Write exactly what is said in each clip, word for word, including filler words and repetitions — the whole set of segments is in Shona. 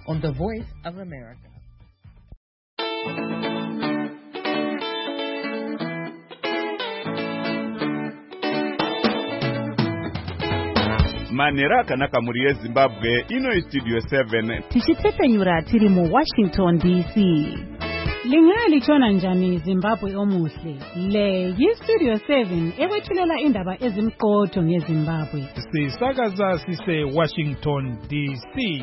on the Voice of America. Manera akanaka muri yeZimbabwe ino studio seven tichitsepenyura tiri mu Washington D C. Lingali chona njani Zimbabwe omuhle. Le yi studio seven ekwethulela indaba ezimqotho ngeZimbabwe. Sisakaza sise Washington D C.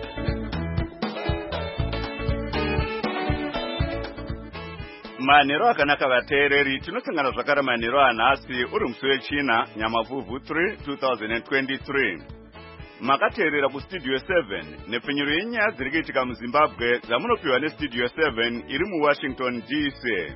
Manero akanaka vateereri tinosangana zvakare manero anhasi uri musi wechina nyamavhuvhu three twenty twenty-three. Makateerera kustudio seven nepfenyuro yenyaya dziri kuitika muZimbabwe dzamunopiwa nestudio seven iri muWashington D C.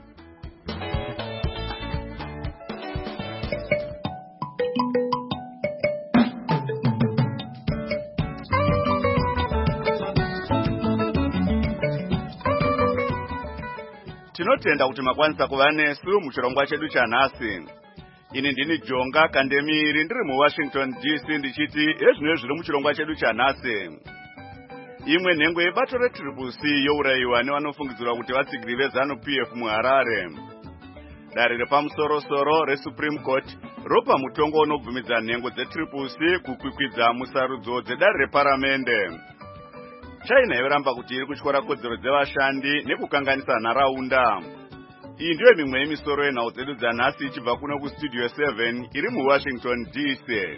Tinotenda kuti makwanisa kuva nesu muchirongwa chedu chanhasi. Ini ndini Jonga Kandemiri ndiri muWashington D C ndichiti ezvino zviri muchirongwa chedu chanhasi. Imwe nhengo yebato retriple C yourayiwa nevanofungidzirwa kuti vatsigiri veZanu-P F muHarare. Dare repamusoro-soro reSupreme Court ropa mutongo unobvumidza nhengo dzetriple C kukwikwidza musarudzo dzedare reparamende. China yoramba kuti iri kutyora kodzero dzevashandi nekukanganisa nharaunda. Iyi ndiyo mimwe yemisoro yenhau dzedu dzanhasi ichibva kuno kustudio seven iri muWashington D C.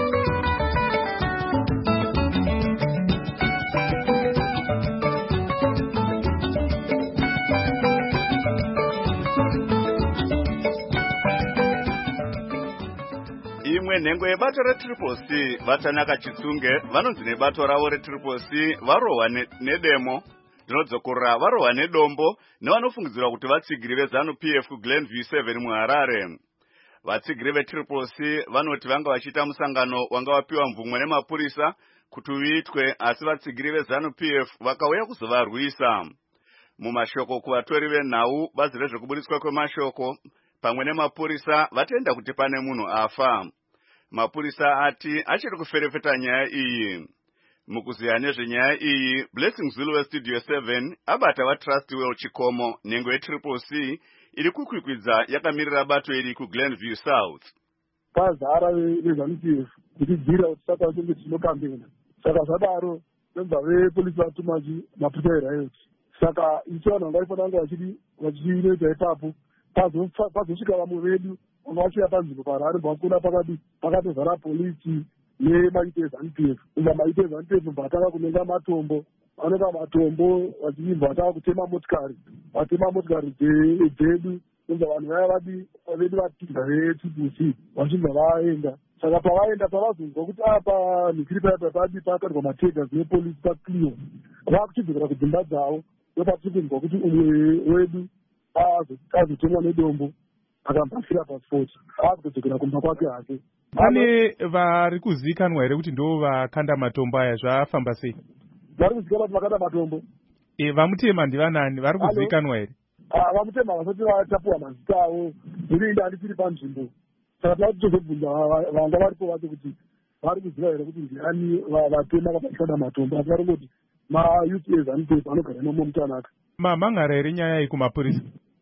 Imwe nhengo yebato retriple C Vatanaka Chitsunge vanonzi nebato ravo retriple C varohwa nedemo rinodzokorera varohwa nedombo nevanofungidzirwa kuti vatsigiri veZanu-P F kuGlenview seven muHarare. Vatsigiri vetriple C vanoti vanga vachiita musangano wanga wapiwa mvumwe nemapurisa kuti uitwe, asi vatsigiri veZanu-P F vakauya kuzovarwisa. Mumashoko kuvatori venhau, bazi rezvekubudiswa kwemashoko pamwe nemapurisa vatenda kuti pane munhu afa. Mapurisa ati achiri kuferefeta nyaya iyi. Mukuziya nezvenyaya iyi, Blessing Zulu weStudio seven abata vaTrustwell Chikomo nhengo yetriple C iri kukwikwidza yakamirira bato iri kuGlenview South. Pazara veZanu-P F kutidzira kuti saka tinge tinokambena. Saka zvadaro memba vepolisi vatuma mapurisa eriot. Saka ichiona vangaifana vanga vachiri vachinoita ipapo pazosvika vamwe vedu vanga vachiya panzvimbo paRarare vakuna pakati pakatozara polisi nemaite eZanu-P F. Inga maite eZanu-P F vataka kunenga matombo, vanoka matombo vachibva vataka kutema motikari, vatema motikari dzedu, inga vanhu vaya vadi vedu vatinga vetriple C vachibva vaenda. Saka pavaenda pavazonzwa kuti apa nhikiri paya padi pakatirwa matega nepolisi pakliwa, vakuchidzokera kudzimba dzavo ndopatichinzwa kuti umwe wedu azotemwa nedombo akambafira pasipoti akutodzokera kumba kwake hake. Pane vari kuzikanwa here kuti ndo vakanda matombo aya zvafamba sei? Vari kuzikanwa kuti vakanda matombo. E, vamutema ndivanani? Vari kuzikanwa here? Ah, vamutema vasati vatapuwa mazita avo, nekuenda andisiri panzvimbo. Saka tava kutozobvunza vanga varipo vacho kuti vari kuziva here kuti ndiani vatema vakanda matombo. Asi vari kuti mayuth eZanu-P F anogara nomo mutanaka. Mamhangara here nyaya iyi kumapurisa?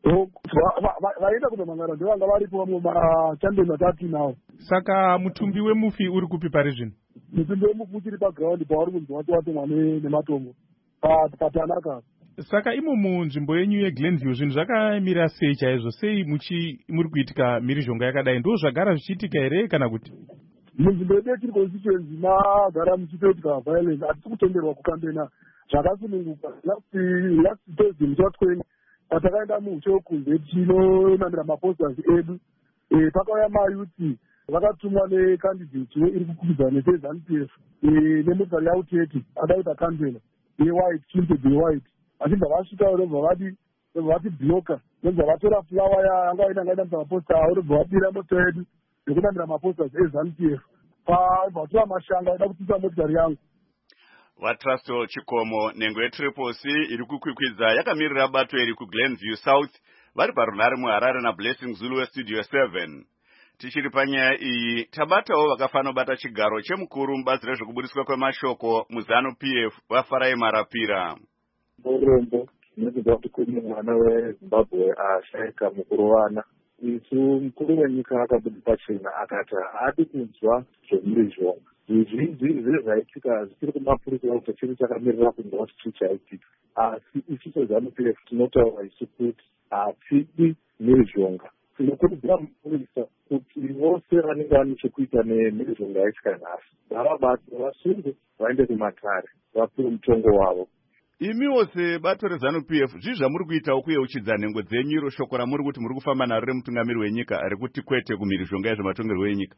Vaenda kunomangara ndovanga varipo vamwe machandeni atatu nawo. Saka mutumbi wemufi uri kupi pari zvino? Mutumbi wemufi uchiri paground pavari kunzi vati vatomwa nematombo patanaka. Saka imo munzvimbo yenyu yeGlenview zvinhu zvakamira sei chaizvo? Sei muchi muri kuitika mhirizhonga yakadai? Ndo zvagara zvichiitika here kana kuti? Munzvimbo yedu yechiri constituency magara muchitoitika violence. Hatisi kutenderwa kukambena zvakasununguka. Last Thursday muchitweni patakaenda mucho kunze tinonamira maposters edu, pakauya mayuthi vakatumwa nekandidate iri kukwidzana neZanu-P F nemotikari yauteti adaita kandela yewhite tinted yewhite, vachibva vasvika robva vati vati bloka, robva vatora flower yanga vaida ngaida maposta avo, robva vadira mota yedu nekunamira maposters eZanu-P F vatora mashanga vaida kutisa motikari yangu. VaTrustwell Chikomo nhengo yetriple C iri kukwikwidza yakamirira bato iri kuGlenview South vari parunhare muHarare naBlessing Zulu weStudio seven. Tichiri panyaya iyi tabatawo vakafana bata chigaro chemukuru mubazi rezvekubudiswa kwemashoko muzanu P F vaFarai Marapira. Murombo nekuda kuti kune mwana weZimbabwe ashaika mukuru wana. Isu mukuru wenyika akabuda pachena akati haadi kunzwa zvemhirizhonga. Zvizhinji zvezvaitika zvichiri kumapurisa kuti chiri chakamirira kunzwa kuti chii chaitika. Asi isu sezanu P F tinotaura isu kuti hatidi mhirizhonga. Tinokurudzira mapurisa kuti vose vanenge vane chekuita nemhirizhonga yaitika nhasi ngavabate vasunge vaende kumatare vapiwe mutongo wavo. Imiwo sebato rezanu P F zvii zvamuri kuitawo kuyeuchidza nhengo dzenyu iro shoko ramuri kuti muri kufamba naro remutungamiri wenyika rekuti kwete kumhirizhonga yezvematongerwo enyika?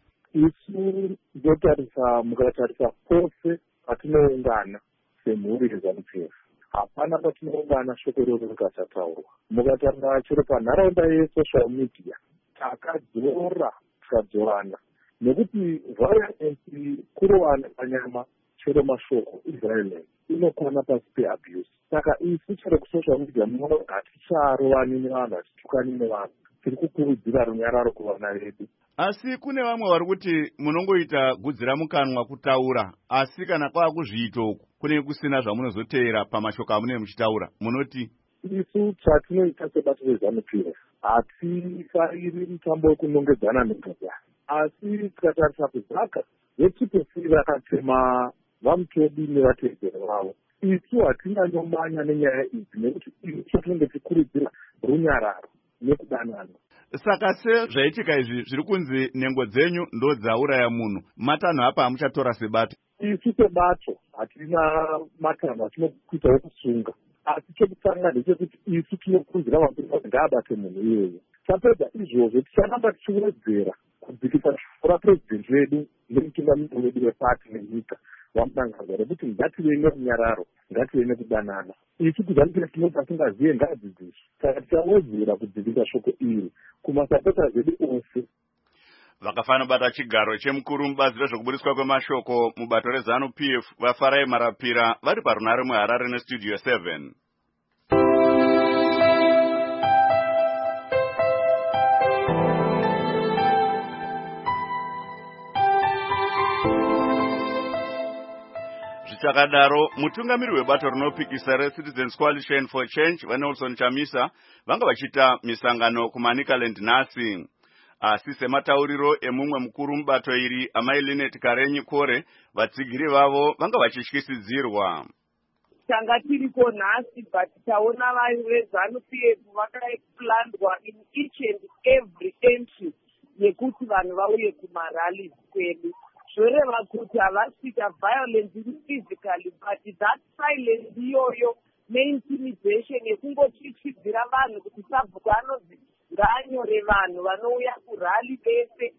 Isu ndotarisa mukatarisa pose patinoungana semhuri yezanu P F hapana patinoungana shoko iroro rikasataurwa. Mukatarisa chero panharaunda yesocial media takadzora tikadzorana nekuti violence kurovana panyama chero mashoko iviolence inokwana pasi peabuse. Saka isu chero kusocial media munoona haticharovani nevanhu hatitukani nevanhu tiri kukurudzira runyararo kuvana vedu. Asi kune vamwe vari kuti munongoita gudzira mukanwa kutaura asi kana kwava kuzviita uku kune kusina zvamunozoteera pamashoko amunenge muchitaura munoti? Isu chatinoita sebato rezanu P F hatifariri mutambo wekunongedzana negadzana, asi tikatarisa kuzaka vechipefiri vakatema vamutobi nevatedzeri vavo. Isu hatina nyomanya nenyaya idzi nekuti isu tinenge tikurudzira runyararo nekudanana. Saka se zvaitika izvi zviri kunzi nhengo dzenyu ndo dzauraya munhu, matanho apa hamuchatora sebato? Isu sebato hatina matanho atinokuitawo kusunga, asi chekutanga ndechekuti isu tinokurudzira mapurisa kuti ngaabate munhu iyoyo. Tapedza izvozvo ticharamba tichiwedzera kudzikisa shoko rapurezidendi wedu nemutungamiri wedu wepati nenyika vamudangaza rekuti ngative nerunyararo, ngative nekudanana. Isu kuzanu P F tinobva tingazive ngadzidziswa, saka tichawedzera kudzikisa shoko iri kumasapota zedu ose. Vakafana bata chigaro chemukuru mubazi rezvekubudiswa kwemashoko mubato rezanu P F vaFarai Marapira vari parunare muHarare nestudio seven. Zvichakadaro mutungamiri webato rinopikisa reCitizens Coalition for Change vaNelson Chamisa vanga vachita misangano kuManicaland nhasi. Asi sematauriro emumwe mukuru mubato iri amai Linet Karenyi Kore vatsigiri vavo vanga vachityisidzirwa. Tanga tiriko nhasi but taona vezanu P F vakaeplandwa in each and every entry yekuti vanhu vauye kumarallies kwedu. Zvoreva kuti havasvika violence physically but that silence iyoyo neintimidation yekungochichidzira vanhu kuti sabhuku anozi ngaanyore vanhu vanouya kurali vese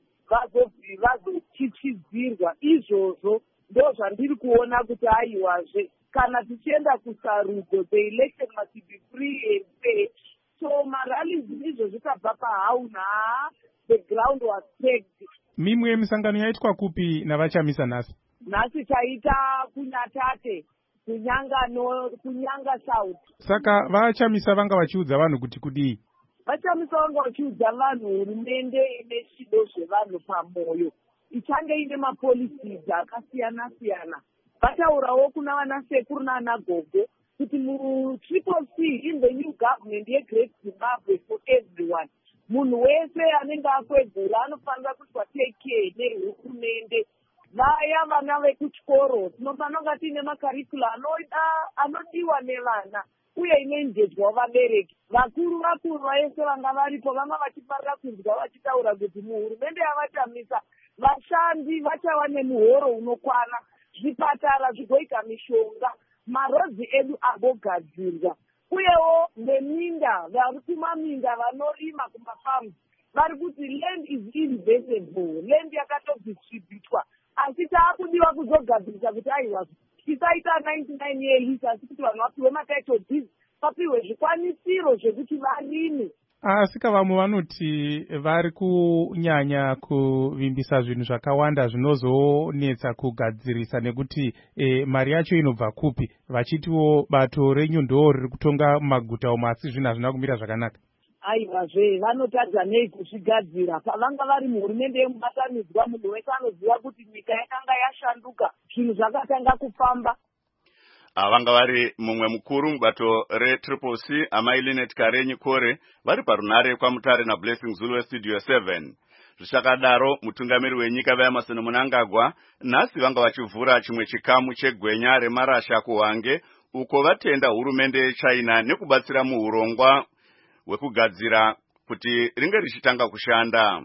vazochichidzirwa. Izvozvo ndo zvandiri kuona kuti aiwazve kana tichienda kusarudzo the election must be free and fair. So marallies izvo zvikabva pahauna the ground was pegged. Mimwe misangano yaitwa kupi navachamisa nhasi? Nhasi taita kuNyatate, kunyangano, kunyanga South. Saka vachamisa vanga vachiudza vanhu kuti kudii? Vachamisa vanga vachiudza vanhu hurumende ine chido zvevanhu pamoyo ichange ine mapolicies akasiyana siyana. Vataurawo kuna vanasekuru naanagogo kuti mu-Triple C in the new government ye-Great Zimbabwe for everyone. Munhu wese anenge akwegura anofanira kuti take care nehurumende. Vaya vana vekuchikoro tinofanira kunga tiine makarikula anodiwa nevana uye inoenjedzwa vabereki. Vakuru vakuru vaese vanga varipo vanga vachifarira kunzwa vachitaura kuti muhurumende yavatamisa vashandi vachava nemuhoro unokwana, zvipatara zvigoita mishonga, marodzi edu agogadzirwa. Uyewo neminda vari kumaminda vanorima kumafamu vari kuti land is investable, land yakatodistributwa, asi taakudiwa kuzogadzirisa kuti aiwa tisaita ninety-nine years asi kuti vanhu vapiwe matitle deeds, vapiwe zvikwanisiro zvekuti varime. Asika vamwe vanoti vari kunyanya kuvimbisa zvinhu zvakawanda zvinozonetsa kugadzirisa nekuti e, mari yacho inobva kupi, vachitiwo bato renyu ndo riri kutonga mumaguta umo asi zvinhu hazvina kumira zvakanaka. aivazve vanotadza nei kuzvigadzira pavanga vari muhurumende yemubatanidzwa munhu wese anoziva kuti nyika yakanga yashanduka zvinhu zvakatanga kufamba. Vanga vari mumwe mukuru mubato retriple C amai Linet Karenyi Kore vari parunare kwaMutare naBlessing Zulu westudio seven. Zvichakadaro mutungamiri wenyika vaEmmerson Mnangagwa nhasi vanga vachivhura chimwe chikamu chegwenya remarasha kuHwange uko vatenda hurumende yeChina nekubatsira muurongwa hwekugadzira kuti ringe richitanga kushanda.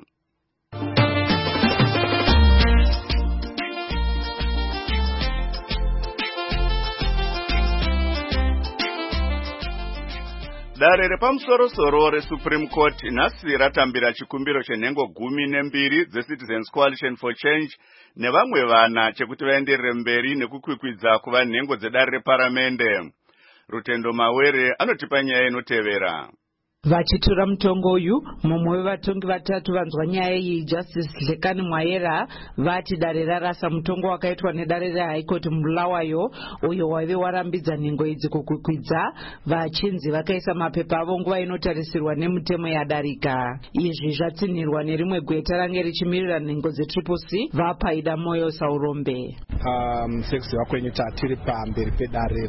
Dare repamusoro-soro reSupreme Court nhasi ratambira chikumbiro chenhengo gumi nembiri dzeCitizens Coalition for Change nevamwe vana chekuti vaenderere mberi nekukwikwidza kuva nhengo dzedare reparamende. Rutendo Mawere anotipa nyaya inotevera. Vachitura mutongo uyu mumwe wevatongi vatatu vanzwa nyaya iyi Justice Lekani Mwayera vati dare rarasa mutongo wakaitwa nedare reHigh Court muBulawayo uyo waive warambidza nhengo idzi kukwikwidza vachinzi vakaisa mapepa avo nguva inotarisirwa nemutemo yadarika. Izvi zvatsinhirwa nerimwe gweta range richimirira nhengo dzetriple C vaPaida Moyo Saurombe. Um, sekuziva kwenyu tatiri pamberi pedare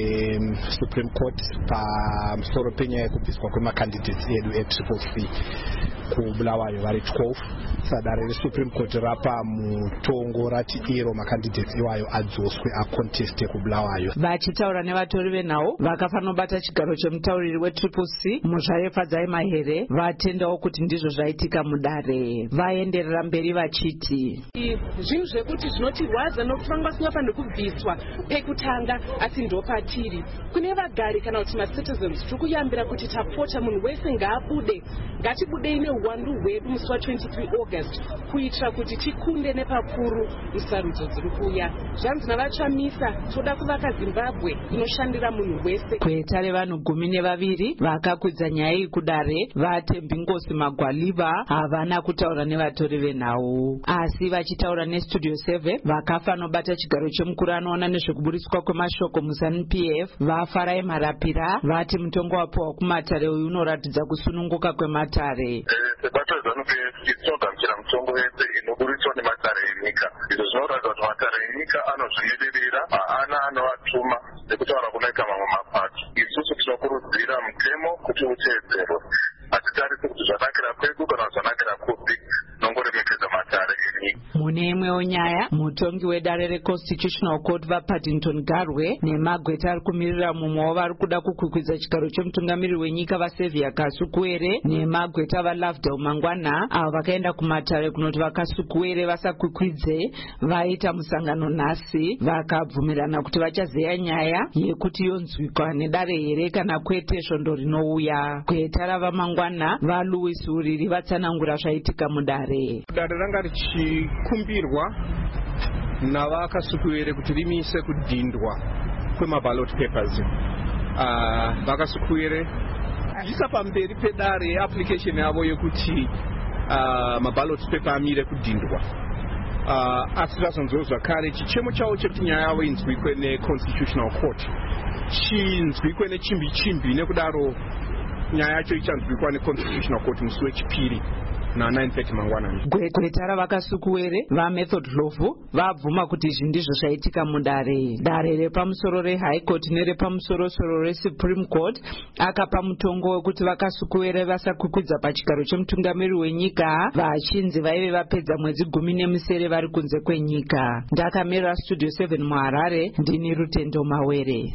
reSupreme Court pamusoro penyaya yekubviswa kwemakandidates edu etriple C kuBulawayo vari twelve. Sadare reSupreme Court rapa mutongo rati iro makandidates iwayo adzoswe aconteste kuBulawayo. Vachitaura nevatori venhau vakafanobata chigaro chemutauriri wetriple C Muzvarefa Dzai Mahere vatendawo kuti ndizvo zvaitika mudare. Vaenderera mberi vachiti zvinhu zvekuti zvinotirwadza nokuti vanga vasingafaniri kubviswa pekutanga asi ndopatiri kune vagari kana kuti macitizens tiri kuyambira kuti tapota munhu wese ngaabude ngatibudei neuwandu hwedu musi wa23 August kuitira kuti tikunde nepakuru musarudzo dziri kuuya. Zvanzi navachamisa toda kuvaka Zimbabwe inoshandira munhu wese. Kweta revanhu gumi nevaviri vakakwidza nyaya iyi kudare vaTembi Ngosi Magwaliva havana kutaura nevatori venhau asi vachitaura nestudio seven vakafanobata chigaro chemukuru anoona nezvekuburiswa kwemashoko muZANU-P F vaFarai Marapira vati mutongo wapiwa kuMatare uyu unoratidza kusununguka kweMatare. Sebato yeZANU-P F tinogamuchira mutongo yese inoburiswa neMatare enyika. Izvo zvinoratidza kuti Matare enyika anozviyederera haana anovatuma nekutaura kunoita mamwe mapato. Isusu tinokurudzira mutemo kuti uteedzerwe. Hatitarise kuti zvanakira kwedu kana zvanakira kupi nongoremekedza Matare enyika. Mune imwewo nyaya mutongi wedare reConstitutional Court vaPaddington Garwe nemagweta ari kumirira mumwe wavari kuda kukwikwidza chigaro chemutungamiri wenyika vaSevia Kasukuwere nemagweta vaLovedale Mangwana avo vakaenda kuMatare kunoti vaKasukuwere vasakwikwidze vaita musangano nhasi vakabvumirana kuti vachazeya nyaya yekuti yonzwikwa nedare here kana kwete svondo rinouya. Gweta ravaMangwana vaLouis Uriri vatsanangura zvaitika mudare. Dare ranga richikumbirwa navakasukuwere kuti rimise kudhindwa kwemaballot papers. Uh, vakasukuwere isa pamberi pedare application yavo yekuti uh, maballot paper amire kudhindwa. Uh, asi zvazonzwa kare chichemo chavo chekuti nyaya yavo inzwikwe neConstitutional Court chinzwikwe nechimbi chimbi nekudaro nyaya yacho ichanzwikwa neConstitutional Court musi wechipiri na nine thirty mangwanani. Gweta ravakasukuwere vaMethod Dlovu vabvuma kuti izvi ndizvo zvaitika mudare. Dare repamusoro reHigh Court nerepamusoro-soro reSupreme Court akapa mutongo wekuti vakasukuwere vasakwikwidza pachigaro chemutungamiri wenyika vachinzi vaive vapedza mwedzi gumi nemisere vari kunze kwenyika. Ndakamirira studio seven muHarare ndini Rutendo Mawere.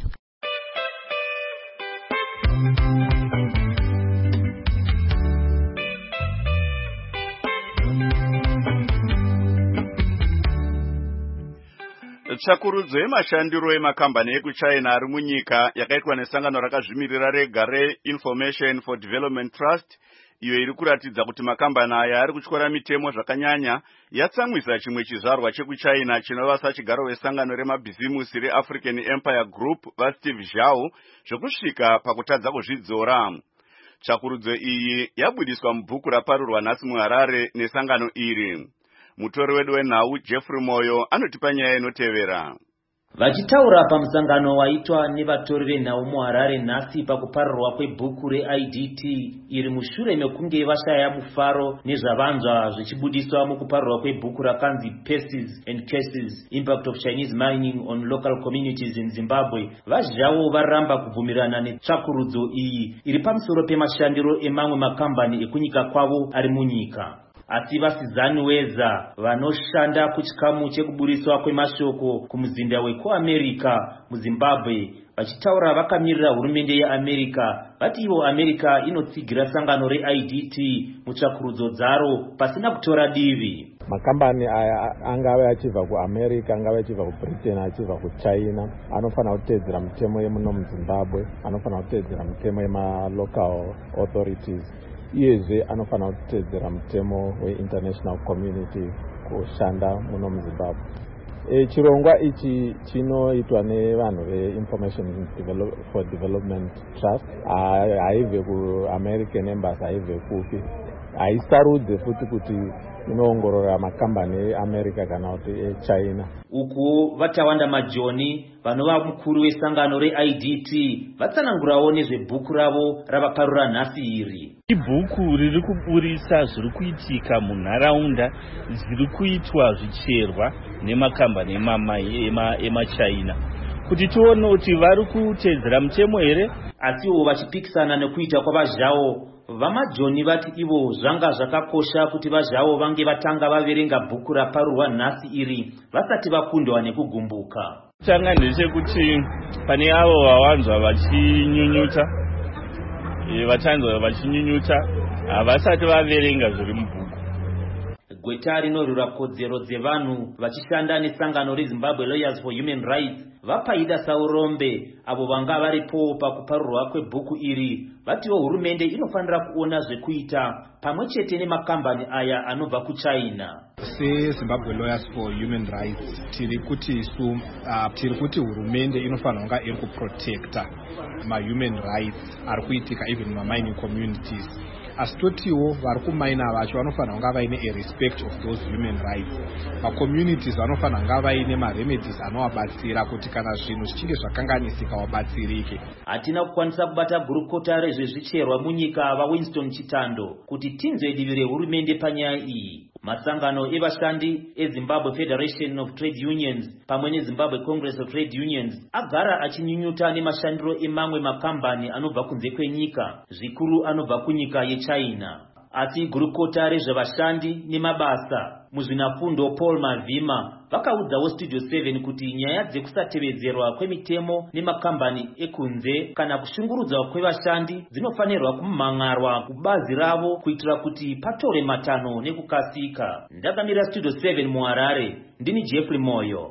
Tsvakurudzo yemashandiro emakambani ekuChina ari munyika yakaitwa nesangano rakazvimirira rega reInformation for Development Trust iyo iri kuratidza kuti makambani aya ari kutyora mitemo zvakanyanya yatsamwisa chimwe chizvarwa chekuChina chinova sachigaro wesangano remabhizimusi reAfrican Empire Group vaSteve Zhao zvokusvika pakutadza kuzvidzora. Tsvakurudzo iyi yabudiswa mubhuku raparurwa nhasi muHarare nesangano iri. Mutori wedu wenhau Jeffrey Moyo anotipa nyaya inotevera. Vachitaura pamusangano waitwa nevatori venhau muHarare nhasi pakuparirwa kwebhuku reI D T iri mushure mekunge vashaya mufaro nezvavanzwa zvichibudiswa mukuparirwa kwebhuku rakanzi Pesties and Cases Impact of Chinese Mining on Local Communities in Zimbabwe, vazhavo varamba kubvumirana netsvakurudzo iyi iri pamusoro pemashandiro emamwe makambani ekunyika kwavo ari munyika. Asi vasizani weza vanoshanda kuchikamu chekuburiswa kwemashoko kumuzinda wekuAmerica muZimbabwe vachitaura vakamirira hurumende yeAmerica vati ivo America inotsigira sangano reI D T mutsvakurudzo dzaro pasina kutora divi. Makambani aya angave achibva kuAmerica, angave achibva kuBritain, achibva kuChina anofanira kutedzera mitemo yemuno muZimbabwe, anofanira kutedzera mitemo yema-local authorities, iyezve anofanira kutedzera mutemo we-international community kushanda muno muZimbabwe. E, chirongwa ichi chinoitwa nevanhu ve-Information Develop for Development Trust, haibve ku-American Embassy, haibve kupi, haisarudze futi kuti inoongorora makambani eAmerica kana kuti eChina. Uku Vatawanda Majoni vanova mukuru wesangano reI D T vatsanangurawo nezvebhuku ravo ravaparura nhasi iri. Ibhuku riri kuburisa zviri kuitika munharaunda zviri kuitwa zvicherwa nemakambani emaChina kuti tione kuti vari kutedzera mutemo here. Asiwo vachipikisana nekuita kwavazhao, vaMajoni vati ivo zvanga zvakakosha kuti vazhao vange vatanga vaverenga bhuku raparurwa nhasi iri vasati vakundwa nekugumbuka. Tanga ndechekuti pane avo vawanzwa vachinyunyuta, vatanzwa vachinyunyuta havasati vaverenga zviri mubhuku. Gweta rinorwira kodzero dzevanhu vachishanda nesangano reZimbabwe Lawyers for Human Rights vapaida saurombe avo vanga varipo pakuparurwa kwebhuku iri vatiwo hurumende inofanira kuona zvekuita pamwe chete nemakambani aya anobva kuChina. SeZimbabwe Lawyers for Human Rights tiri kuti su uh, tiri kuti hurumende inofanira kunga iri kuprotecta ma-human rights ari kuitika even ma-mining communities. Asi totiwo vari kumaina vacho vanofanira kunga vaine a respect of those human rights. Ma-communities vanofanira kunga vaine ma-remedies anovabatsira kuti kana zvinhu zvichinge zvakanganisika vabatsirike. Hatina kukwanisa kubata gurukota rezvezvicherwa munyika vaWinston Chitando kuti tinzwe divi rehurumende panyaya iyi. Masangano evashandi eZimbabwe Federation of Trade Unions pamwe neZimbabwe Congress of Trade Unions agara achinyunyuta nemashandiro emamwe makambani anobva kunze kwenyika, zvikuru anobva kunyika yeChina. Asi gurukota rezvevashandi nemabasa muzvinafundo Paul Mavhima vakaudzawo Studio seven kuti nyaya dzekusatevedzerwa kwemitemo nemakambani ekunze kana kushungurudzwa kwevashandi dzinofanirwa kumhangarwa kubazi ravo kuitira kuti patore matano nekukasika. Ndakamira Studio seven muHarare, ndini Jeffrey Moyo.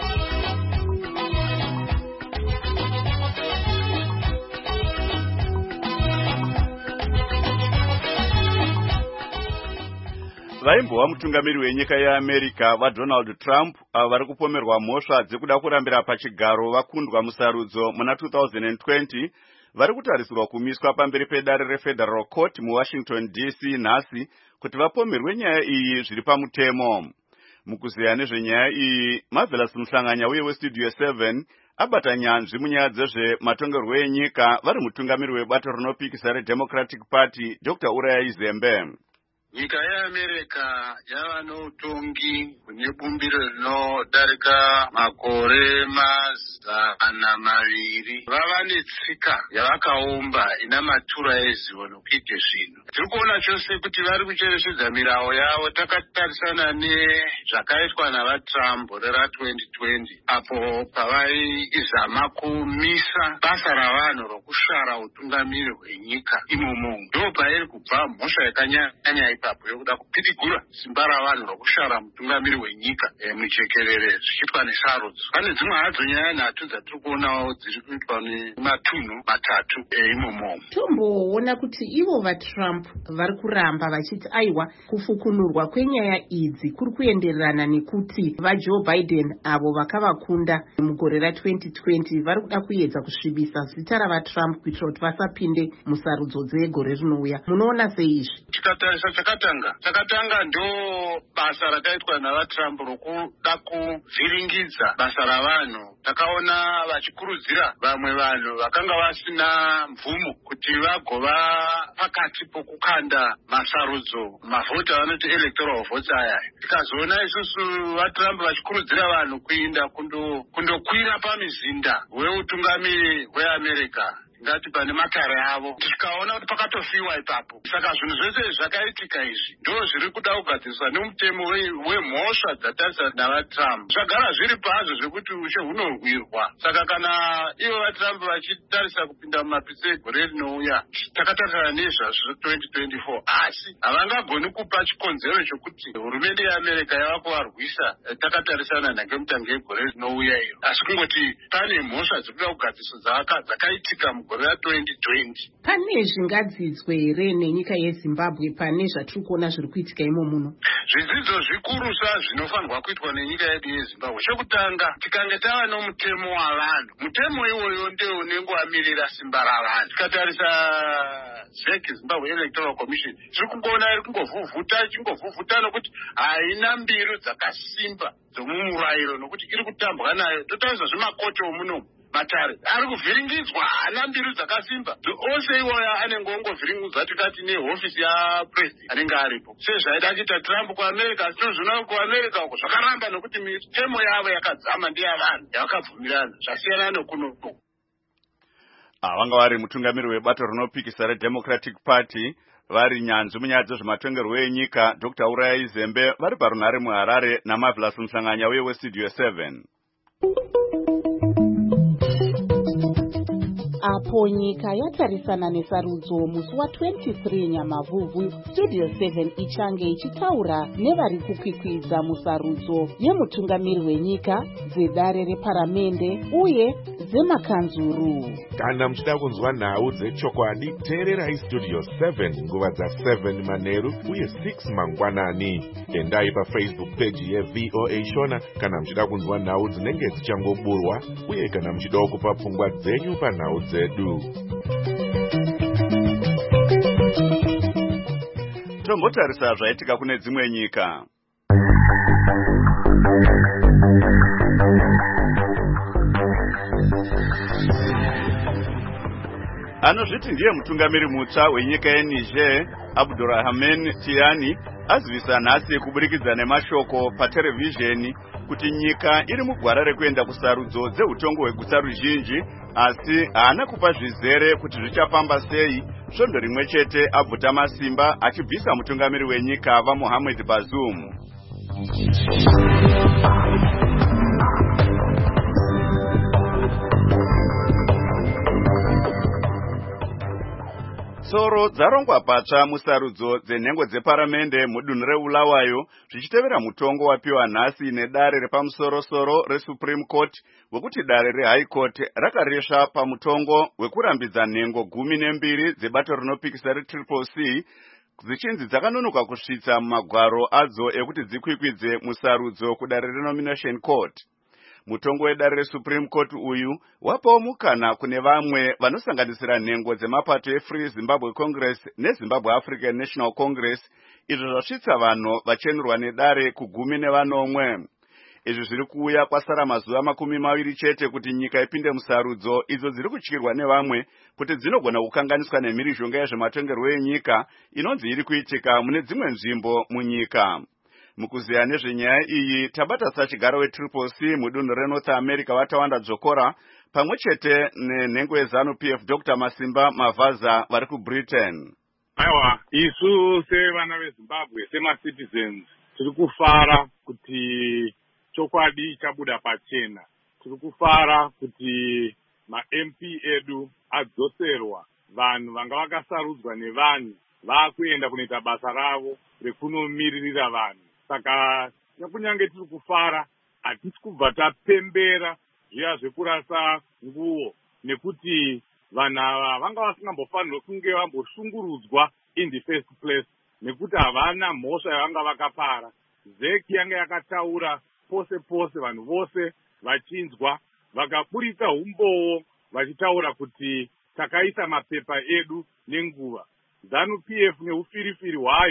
Vaimbova mutungamiri wenyika yeAmerica vaDonald Trump avo vari kupomerwa mhosva dzekuda kurambira pachigaro vakundwa musarudzo muna two thousand twenty vari kutarisirwa kumiswa pamberi pedare reFederal Court muWashington D C nhasi kuti vapomerwe nyaya iyi zviri pamutemo. Mukuzeya nezvenyaya iyi, Marvelous Muhlanganya uye weStudio seven abata nyanzvi munyaya dzezvematongerwo enyika vari mutungamiri webato rinopikisa reDemocratic Party Doctor Uraya Izembe. Nyika yeAmerica yava noutongi hune bumbiro rinodarika makore mazana maviri. Vava netsika yavakaumba ina matura ezivo nokuite zvinhu. Tiri kuona chose kuti vari kucherechedza mirao yavo. Takatarisana nezvakaitwa navaTrump rera twenty twenty apo pavaizama kumisa basa ravanhu rokusvara utungamiri hwenyika imomo. Ndo pairi kubva mhosva yakanyanya ipapo yokuda kupitigura simba ravanhu rokushara mutungamiri wenyika e, muchekerere zvichiitwa nesarudzo. Pane dzimwe hadzo nyaya nhatu dzatiri kuonawo dziri kuitwa nematunhu matatu e, imomo. Tomboona kuti ivo vaTrump vari kuramba vachiti aiwa kufukunurwa kwenyaya idzi kuri kuenderana nekuti vaJoe Biden avo vakavakunda mugore ra twenty twenty vari kuda kuedza kusvibisa zita ravaTrump kuitira kuti vasapinde musarudzo dzegore rinouya. Munoona sei izvi? Tikatarisa takatanga takatanga ndo basa rakaitwa navatrump rokuda kuvhiringidza basa ravanhu. Takaona vachikurudzira vamwe vanhu vakanga vasina mvumo kuti vagova pakati pokukanda masarudzo mavhoti avanoti electoral votes aya. Tikazoona isusu vatrump vachikurudzira vanhu kuinda kundokwira pamizinda weutungamiri hweamerica ngati pane matare avo, tikaona kuti pakatofiwa ipapo. Saka zvinhu zvese zvakaitika izvi ndo zviri kuda kugadziswa nemutemo wemhosva dzatarisana navatrump. Zvagara zviri pazvo zvekuti ushe hunorwirwa. Saka kana ivo vatrump vachitarisa kupinda mumapisi egore rinouya, takatarisana nezvazvo twenty twenty-four, asi havangagoni kupa chikonzero chokuti hurumende yeamerica yava kuvarwisa takatarisana nangemutange egore rinouya iro, asi kungoti pane mhosva dziri kuda kugadziswa dzakaitika gore ra-twenty twenty. Pane zvingadzidzwe here nenyika yeZimbabwe pane zvatiri kuona zviri kuitika imo muno? Zvidzidzo zvikurusa zvinofanirwa kuitwa nenyika yedu yeZimbabwe. Chokutanga, tikange tava nomutemo wavanhu, mutemo iwoyo ndio unenge wamirira simba ravanhu. Tikatarisa Z E C, Zimbabwe Electoral Commission, tiri kungoona iri kungovhuvhuta ichingovhuvhuta nokuti haina mbiru dzakasimba dzomumurayiro nokuti iri kutambwa nayo. Totarisa zvemakoti omunomu, matare ari kuvhiringidzwa, haana mbiru dzakasimba. Ose iwoya anenge ongovhiringidzwa tikati nehofisi yapresident anenge aripo. Sezvaida kuita Trump kuAmerica, tinozvona kuAmerica uko zvakaramba nokuti mitemo yavo yakadzama ndiyavanhu yavakabvumirana, zvasiyana nokunoko. Vanga vari mutungamiri webato rinopikisa reDemocratic Party vari nyanzvi munyaya dzezvematongerwo enyika Doctor Uraya Izembe vari parunhare muHarare naMarvelous Musanganya uye weStudio seven. Apo nyika yatarisana nesarudzo musi wa twenty-three Nyamavhuvhu, Studio seven ichange ichitaura nevari kukwikwidza musarudzo yemutungamiri wenyika, dzedare reparamende uye dzemakanzuru. Kana muchida kunzwa nhau dzechokwadi, teererai Studio seven nguva dza seven manheru uye six mangwanani. Endai paFacebook page yeV O A Shona kana muchida kunzwa nhau dzinenge dzichangoburwa uye kana muchida kupa pfungwa dzenyu panhau dzedu. Tombotarisa zvaitika kune dzimwe nyika. Anozviti ndiye mutungamiri mutsva wenyika yeNiger, Abdurrahman Tiani, azivisa nhasi kuburikidza nemashoko paterevhizheni kuti nyika iri mugwara rekuenda kusarudzo dzeutongo hweguta ruzhinji, asi haana kupa zvizere kuti zvichafamba sei. Svondo rimwe chete abvuta masimba achibvisa mutungamiri wenyika vaMohamed Bazoum. Soro dzarongwa patsva musarudzo dzenhengo dzeparamende mudunhu reBulawayo zvichitevera mutongo wapiwa nhasi nedare repamusoro-soro reSupreme Court wekuti dare reHigh Court rakaresva pamutongo wekurambidza nhengo gumi nembiri dzebato rinopikisa reTriple C dzichinzi dzakanonoka kusvitsa mumagwaro adzo ekuti dzikwikwidze musarudzo kudare reNomination Court. Mutongo wedare reSupreme Court uyu wapawo mukana kune vamwe vanosanganisira nhengo dzemapato eFree Zimbabwe Congress neZimbabwe African National Congress, izvo zvasvitsa vanhu vachenurwa nedare kugumi nevanomwe. Izvi zviri kuuya kwasara mazuva makumi maviri chete kuti nyika ipinde musarudzo idzo dziri kutyirwa nevamwe kuti dzinogona kukanganiswa nemhirizhonga yezvematongerwo enyika inonzi iri kuitika mune dzimwe nzvimbo munyika. Mukuziya nezvenyaya iyi tabata sachigaro weTriple C mudunhu reNorth America vatawanda dzokora pamwe chete nenhengo yeZanu P F Doctor Masimba Mavaza vari kuBritain. Aiwa, isu sevana veZimbabwe semacitizens tiri kufara kuti chokwadi chabuda pachena. Tiri kufara kuti ma-M P edu adzoserwa, vanhu vanga vakasarudzwa nevanhu vakuenda kunoita basa ravo rekunomiririra vanhu. Saka kunyange tiri kufara, hatisi kubva tapembera zviya zvekurasa nguo, nekuti vanhu ava vanga vasingambofanirwe kunge vamboshungurudzwa in the first place, nekuti havana mhosva yavanga vakapara. Z E C yanga yakataura pose pose, vanhu vose vachinzwa, vakaburitsa umbowo vachitaura kuti takaisa mapepa edu nenguva. Zanu P F neufirifiri hwayo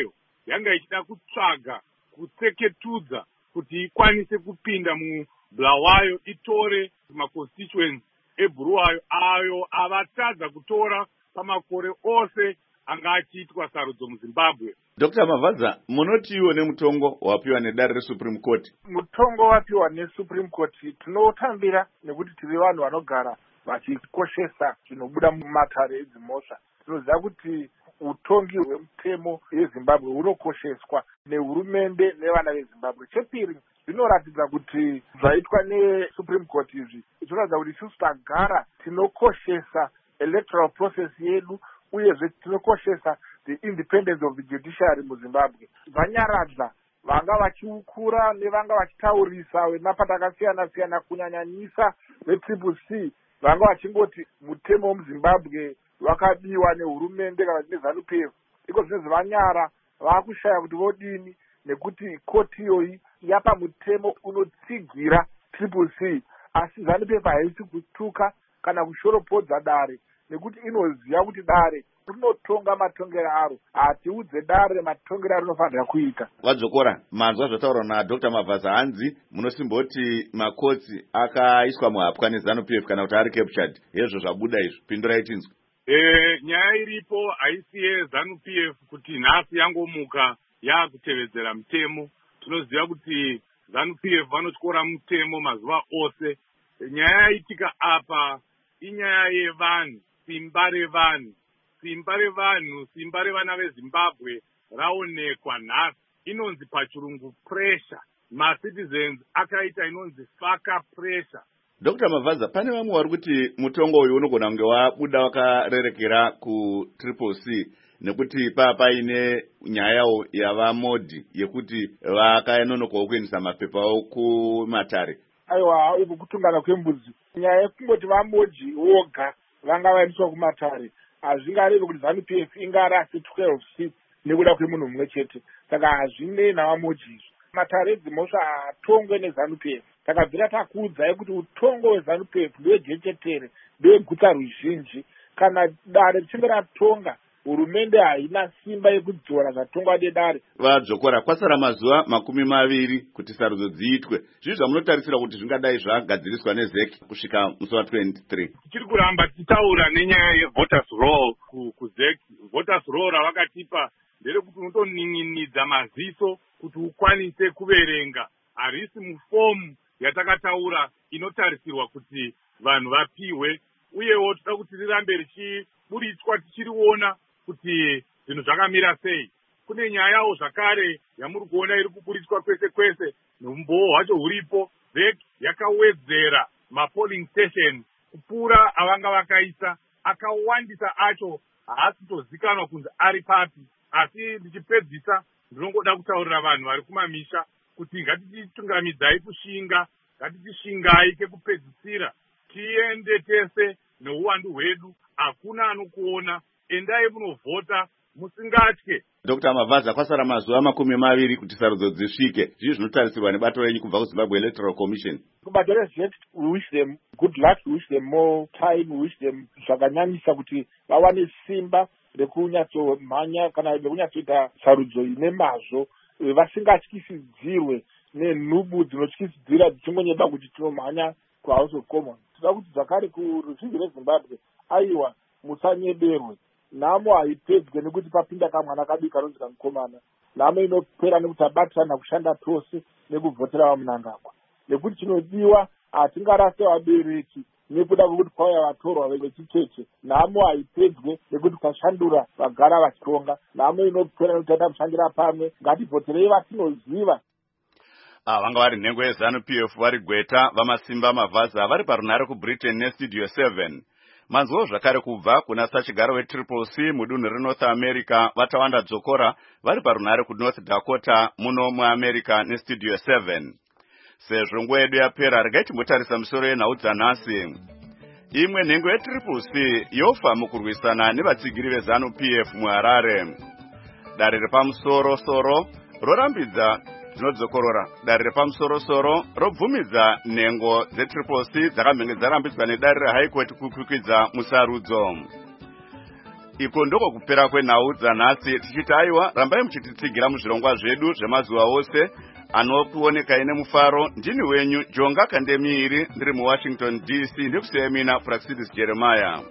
yanga ichida kutsvaga kutseketudza kuti ikwanise kupinda mubulawayo itore maconstituents ebhuluwayo ayo avatadza kutora pamakore ose anga achiitwa sarudzo muzimbabwe. Doctor Mavhadza, munotiwo nemutongo wapiwa nedare resupreme court? Mutongo wapiwa nesupreme court tinotambira nekuti tiri vanhu vanogara vachikoshesa zvinobuda mumatare edzimhosva. Tinoziva kuti utongi hwemutemo yezimbabwe hunokosheswa nehurumende nevana vezimbabwe. Chepiri, zvinoratidza kuti zvaitwa nesupreme court izvi zvinoratidza kuti isusu tagara tinokoshesa electoral process yedu uyezve tinokoshesa the independence of the judiciary muzimbabwe. Vanyaradza vanga vachiukura nevanga vachitaurisa vemapato akasiyana siyana kunyanyanyisa vetriple c vanga vachingoti mutemo wemuzimbabwe wakabiwa nehurumende kana nezanu p f. Iko zvinezvi vanyara vakushaya kuti vodini nekuti koti iyoyi yapa mutemo unotsigira triple c, asi zanu p f haisi kutuka kana kushoropodza dare nekuti inoziva kuti dare rinotonga matongero aro, hatiudze dare matongero aro rinofanira kuita. Vadzokora, manzwa zvataurwa naDr Mavhadza hanzi munosimboti makotsi akaiswa muhapwa nezanu p f kana kuti ari captured. Hezvo zvabuda izvo, pindurai tinzwe. Eh, nyaya iripo haisi yezanu p f kuti nhasi yangomuka yaakutevedzera mutemo. Tinoziva kuti zanu p f vanotyora mutemo mazuva ose. Nyaya yaitika apa inyaya yevanhu, simba revanhu. Simba revanhu, simba revana vezimbabwe raonekwa nhasi. Inonzi pachirungu pressure. Ma-citizens akaita inonzi faka pressure. Doctor Mavhadza, pane vamwe vari kuti mutongo uyu unogona kunge wabuda wakarerekera ku triple c nekuti paa paine nyaya yavamodhi yekuti vakanonokawo kuendesa mapepa avo kumatare. Aiwa, uku kutungana kwembudzi. Nyaya yekungoti vamodhi voga vanga vaendeswa kumatare hazvingarevi kuti zanu p f ingarasi twelve seats nekuda kwemunhu mumwe chete. Saka hazvinei navamodhi izvo. Matare edzimhosva haatongwe nezanu p f. Takabvira takuudzai kuti utongo hwezanu p f ndwejechetere ndweguta ruzhinji. Kana dare richinge ratonga, hurumende haina simba yekudzora zvatongwa nedare. Vadzokora, kwasara mazuva makumi maviri kuti sarudzo dziitwe. Zvizvi zvamunotarisira kuti zvingadai zvagadziriswa nezeki kusvika musi wa twenty-three. Tichiri kuramba tichitaura nenyaya yevoters roll kuzeki. Voters roll ravakatipa nderekuti unotonin'inidza maziso kuti ukwanise kuverenga. Harisi mufomu yatakataura inotarisirwa kuti vanhu vapiwe, uyewo toda kuti rirambe richiburitswa tichiriona kuti zvinhu zvakamira sei. Kune nyayawo zvakare yamuri kuona iri kuburitswa kwese kwese nombowo hwacho huripo. Veki yakawedzera mapolling station kupfuura avanga vakaisa, akawandisa acho haasi kutozikanwa kunzi ari papi. Asi ndichipedzisa ndinongoda kutaurira vanhu vari kumamisha kuti ngatititungamidzai kushinga, ngatitishingai kekupedzisira, tiende tese neuwandu hwedu, hakuna anokuona, endai munovhota musingatye. Doctor Mavhadza, kwasara mazuva makumi maviri kuti sarudzo dzisvike. Zvizvi zvinotarisirwa nebato renyu kubva kuZimbabwe Electoral Commission. Kubato rezet, we wish them good luck, we wish them more time, we wish them zvakanyanyisa kuti vawane simba rekunyatsomhanya kana rekunyatsoita sarudzo ine mazvo, vasingatyisidzirwe nenhubu dzinotyisidzira dzichingonyeba kuti tinomhanya kuhouse of commons. Tinoda kuti zvakare kuruzhinji rweZimbabwe, aiwa, musanyeberwe. Nhamo haipedzwe nekuti papinda kamwana kadiki kanonzi kamukomana. Nhamo inopera nekuti abatirana kushanda tose nekuvhotera vamunangagwa. Nekuti chinodiwa hatingarase vabereki nekuda kwekuti kwauya vatorwa vechiteche. Nhamo haipedzwe nekuti kwashandura vagara vachitonga. Nhamo inopera nekuti taita kushandira pamwe. Ngativhoterei vatinoziva. Ah, vanga vari nhengo yezanu p f vari Gweta vamasimba Mavhadza vari parunhare kuBritain nestudio seven. Manzwawo zvakare kubva kuna sachigaro wetriple c mudunhu reNorth America Vatawanda Dzokora vari parunhare kuNorth Dakota muno muAmerica nestudio seven. Sezvo nguva yedu yapera, regai timbotarisa misoro yenhau dzanhasi. Imwe nhengo yetriple c yofa mukurwisana nevatsigiri vezanu p f muHarare. Dare repamusoro soro rorambidza dzinodzokorora. Dare repamusoro-soro robvumidza nhengo dzetriple c dzakamhenge dzarambidzwa nedare reHigh Court kukwikwidza musarudzo. iko ndoko kupera kwenhau dzanhasi tichiti aiwa rambai muchititsigira muzvirongwa zvedu zvemazuva ose anokuonekai nemufaro. Ndini wenyu Jonga Kandemiiri ndiri muWashington D C ndikusiya mina Praxidis Jeremiah.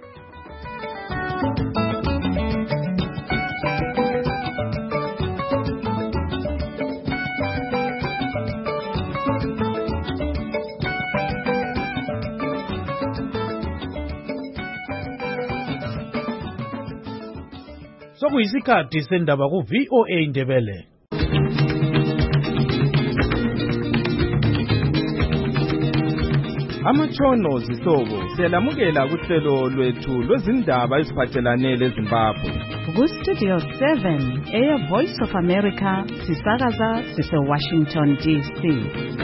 Sokuyisikhathi sendaba ku V O A Ndebele. Amatshono zihlobo siyalamukela kuhlelo lwethu lwezindaba eziphathelane leZimbabwe. Ku Studio seven Air Voice of America sisakaza sise Washington D C.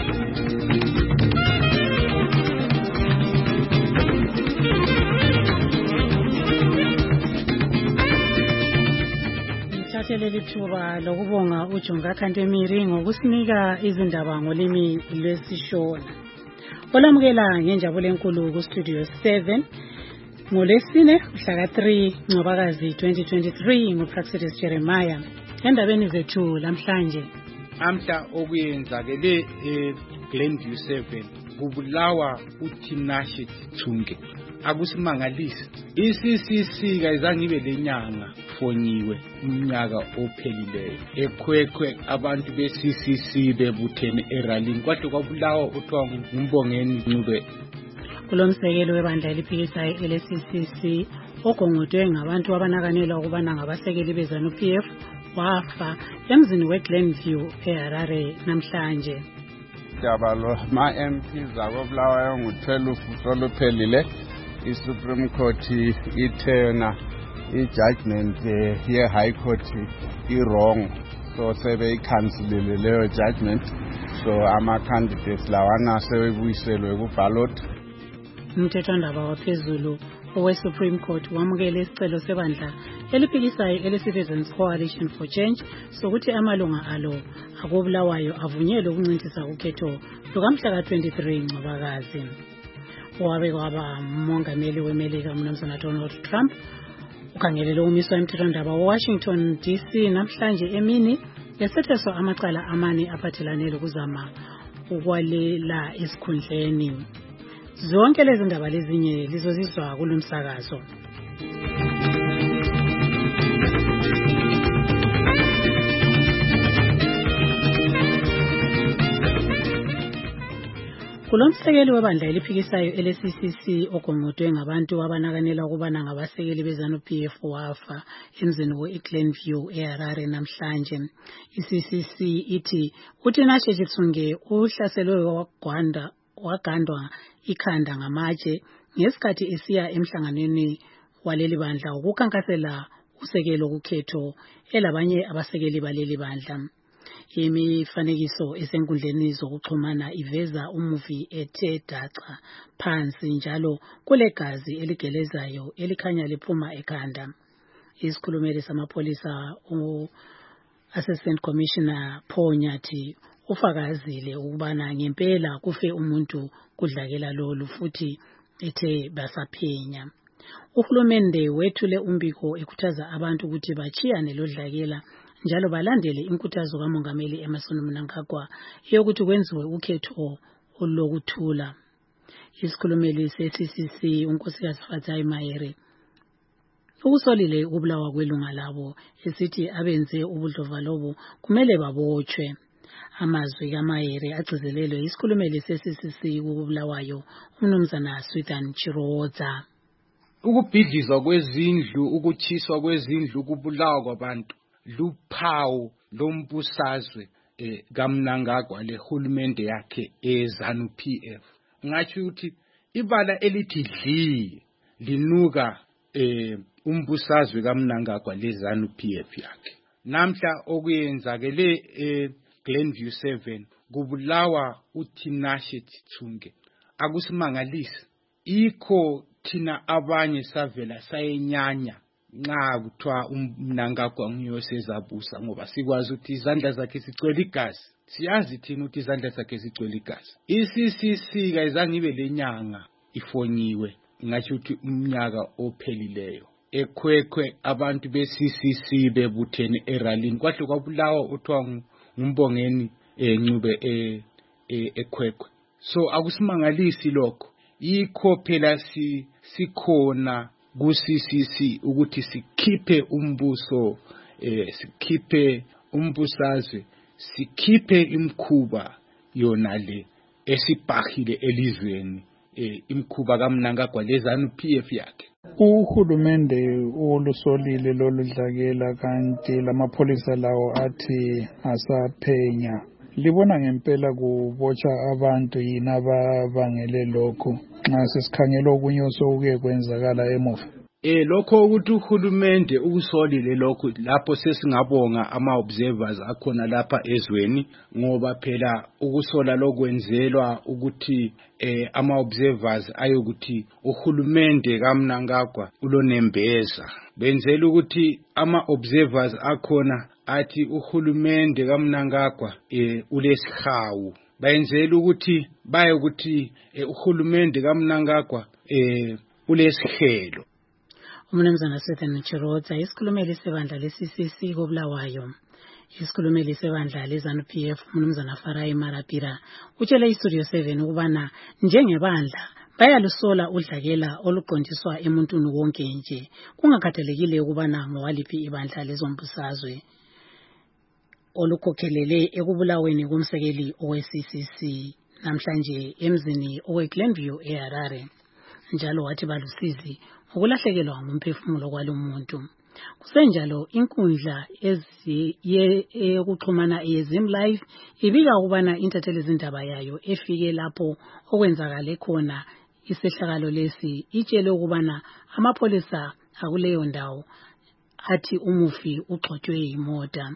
Leli thuba lokubonga uJonga Kandemiiri ngokusinika izindaba ngolimi lwesishona. Olamukela ngenjabulo enkulu ku Studio seven ngolesine mhla ka three Ncwabakazi twenty twenty-three nguPraxidis Jeremiah. Endabeni zethu lamhlanje amhla okuyenzakele eGlenview seven kubulawa uTinashe Thunge. Akusimangalisi I-C C C kayizange ibe lenyanga fonyiwe umnyaka ophelileyo ekhwekhwe abantu be-C C C bebuthene eralini kwahle kwabulawa uthiwa nguMbongeni Ncube. Kulomsekelo webandla eliphikisayo ele-C C C ogongodwe ngabantu abanakanelwa ukubana ngabasekeli beZANU-P F wafa emzini weGlenview eHarare namhlanje. Jabalo ma M Ps akobulawayo ngutwelve soluphelile. I-Supreme Court ithe yona i-judgment ye-High Court i-wrong, so sebeyikhansilile leyo judgment, so ama-candidates lawana sebebuyiselwe ku-ballot. Umthethwandaba waphezulu owe-Supreme Court wamukele isicelo sebandla eliphikisayo ele-Citizens Coalition for Change sokuthi amalunga alo akobulawayo avunyelwe ukuncintisa ukhetho lukamhla ka twenty-three Ncwabakazi. Wabe kwaba mongameli weMelika uMnumzana Donald Trump ukhangelele umiswa emthethwandaba weWashington D C namhlanje emini esetheswa amacala amane aphathelane lokuzama ukwalela esikhundleni. Zonke lezi ndaba lezinye lizozizwa kulomsakazo. Kulomsekeli webandla eliphikisayo ele-C C C ogongodwe ngabantu abanakanela ukubana ngabasekeli beZANU-P F wafa emzini we-Glenview eHarare namhlanje. I-C C C ithi uTinashe Thunge uhlaselwe wagwanda wagandwa ikhanda ngamatshe ngesikhathi esiya emhlanganweni waleli bandla ukukhankasela usekelo kukhetho elabanye abasekeli baleli bandla. Imifanekiso esenkundleni zokuxhumana iveza umuvi ethe daca phansi njalo kulegazi eligelezayo elikhanya liphuma ekhanda. Isikhulumeli samapholisa u-Assistant Commissioner Paul Nyathi ufakazile ukubana ngempela kufe umuntu kudlakela lolu futhi ethe basaphenya. Uhulumende wethule umbiko ekhuthaza abantu ukuthi bachiyane lodlakela njalo balandele inkuthazo kaMongameli Emmerson Mnangagwa yokuthi kwenziwe ukhetho olokuthula. Isikhulumeli se-C C C uNkosikazi Fatai Mahere ukusolile ukubulawa kwelunga labo esithi abenze ubudlovalobo kumele babotshwe. Amazwi kaMahere agcizelelwe isikhulumeli se-C C C ukubulawayo uMnumzana Swithan Chiroza. Ukubhidlizwa kwezindlu, ukuchiswa kwezindlu, ukubulawa kwabantu luphawu lombusazwe eh, kaMnangagwa lehulumende yakhe eZANU-P F. Ngathi ukuthi ibala elithi dli linuka eh, umbusazwe kaMnangagwa leZANU-P F yakhe. Namhla okuyenzakele eGlenview seven kubulawa uTinashe Thunge. Akusimangalisi ikho thina abanye savela sayenyanya nxa kuthiwa uMnangagwa nguyosezabusa ngoba sikwazi ukuthi izandla zakhe zigcwele igazi. Siyazi thina ukuthi izandla zakhe zigcwele igazi. I-C C C kayizange ibe lenyanga ifonyiwe ngathi ukuthi umnyaka ophelileyo ekhwekhwe abantu be-C C C bebuthene eralini kwahle kwabulawa uthiwa ngumbongeni eh Ncube eh ekhwekhwe. So akusimangalisi lokho, yikho phela si sikhona ku-C C C ukuthi sikhiphe umbuso eh sikhiphe umbusazwe, sikhiphe imkhuba yona le esibhahile elizweni, eh imkhuba kaMnangagwa lezanu P F yakhe. Uhulumende olusolile loludlakela kanti lamapholisa lawo athi asaphenya. Libona ngempela kubotsha abantu yini ababangele lokho nxa sesikhangela okunye osokuke kwenzakala emuva? Eh lokho ukuthi uhulumende ukusolile lokho lapho sesingabonga ama observers akhona lapha ezweni, ngoba phela ukusola lokwenzelwa ukuthi eh ama observers ayokuthi uhulumende kaMnangagwa ulonembeza. Benzela ukuthi ama observers akhona athi uhulumende kaMnangagwa eh ulesihawu. Bayenzela ukuthi baye ukuthi uhulumende kaMnangagwa eh ulesihelo. Umnumzana Stephen Chirotsa, isikhulumeli sebandla le-C C C koBulawayo, isikhulumeli sebandla le-ZANU P F umnumzana Farai Marapira utshele iStudio seven ukubana njengebandla bayalusola udlakela oluqondiswa emuntwini wonke nje, kungakhathalekile ukubana ngowaliphi ibandla lezombusazwe olukhokhelele ekubulaweni komsekeli owe-C C C namhlanje emzini owe-Glenview eHarare. Njalo wathi balusizi ukulahlekelwa ngumphefumulo kwalomuntu. Kusenjalo inkundla yokuxhumana yeZim Live ibika ukubana intatheli izindaba yayo efike lapho okwenzakale khona isehlakalo lesi itshele ukubana amapholisa akuleyo ndawo athi umufi ugxotshwe yimota.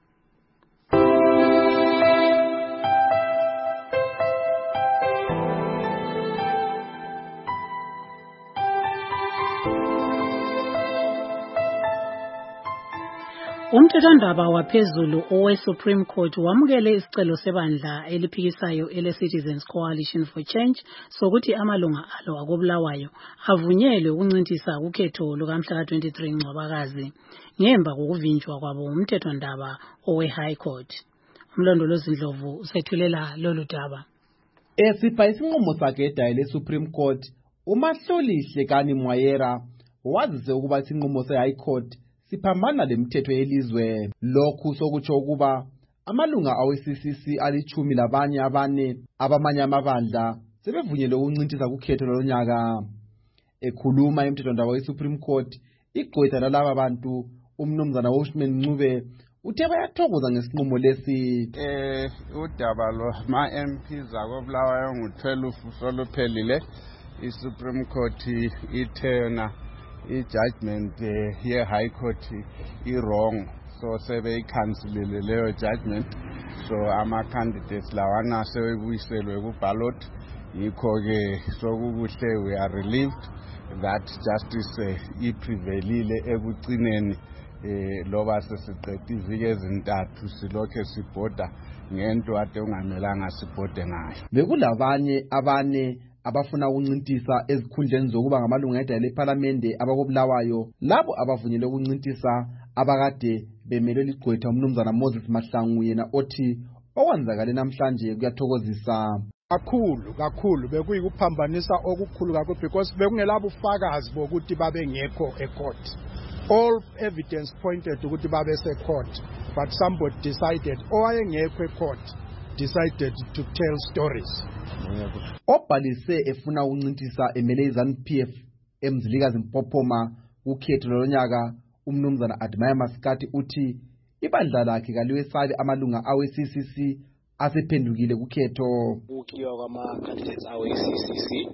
Umthethwandaba waphezulu owe-Supreme Court wamukele isicelo sebandla eliphikisayo ele-Citizens Coalition for Change sokuthi amalunga alo akobulawayo avunyelwe ukuncintisa ukhetho lukamhla twenty-three Ncwabakazi ngemva kokuvinjwa kwabo umthethwandaba owe-High Court. Umlondolozi Ndlovu usethulela lolu daba. Esipha isinqumo sakhe edaya le-Supreme Court, uMahlolihle Kani Mwayera wazise ukuba isinqumo se-High Court siphambana lemithetho yelizwe. Lokhu sokutsho ukuba amalunga awe-C C C alichumi labanye abane abamanye amabandla sebevunyelwe ukuncintisa kukhetho lonyaka. Ekhuluma emthethwandaba we-Supreme Court, igqwetha lalaba bantu umnumzana Washman Ncube uthe bayathokoza ngesinqumo lesi. Eh udaba lo ma M Ps akobulawayo ngo-twelve soluphelile, i-Supreme Court ithena i-judgment ye-High Court i-wrong, so sebeyikhansilile leyo judgment, so ama-candidates lawana sebebuyiselwe ku-ballot. Yikho-ke sokukuhle, we are relieved that justice iprevailile ekucineni, eh loba sesiqeda iviki ezintathu silokhe sibhoda ngento ade ungamelanga sibhode ngayo. Bekulabanye abane abafuna ukuncintisa ezikhundleni zokuba ngamalunga edaya leParliament abakobulawayo, labo abavunyelwe ukuncintisa abakade bemelwe ligqwetha umnumzana Moses Mahlangu, yena othi okwenzakale namhlanje kuyathokozisa kakhulu kakhulu. Bekuyikuphambanisa okukhulu kakhulu because bekungelabo ufakazi bokuthi babe ngekho ecourt. All evidence pointed ukuthi babe se-court, but somebody decided owayengekho ecourt decided to tell stories. Obhalise efuna ukuncintisa emele iZANU P F emzilikazi Mpophoma ukhetho lonyaka umnumzana Admire Maskati uthi ibandla lakhe kaliwesabe amalunga awe-C C C asephendukile kukhetho. Ukukiwa kwama-candidates awe-C C C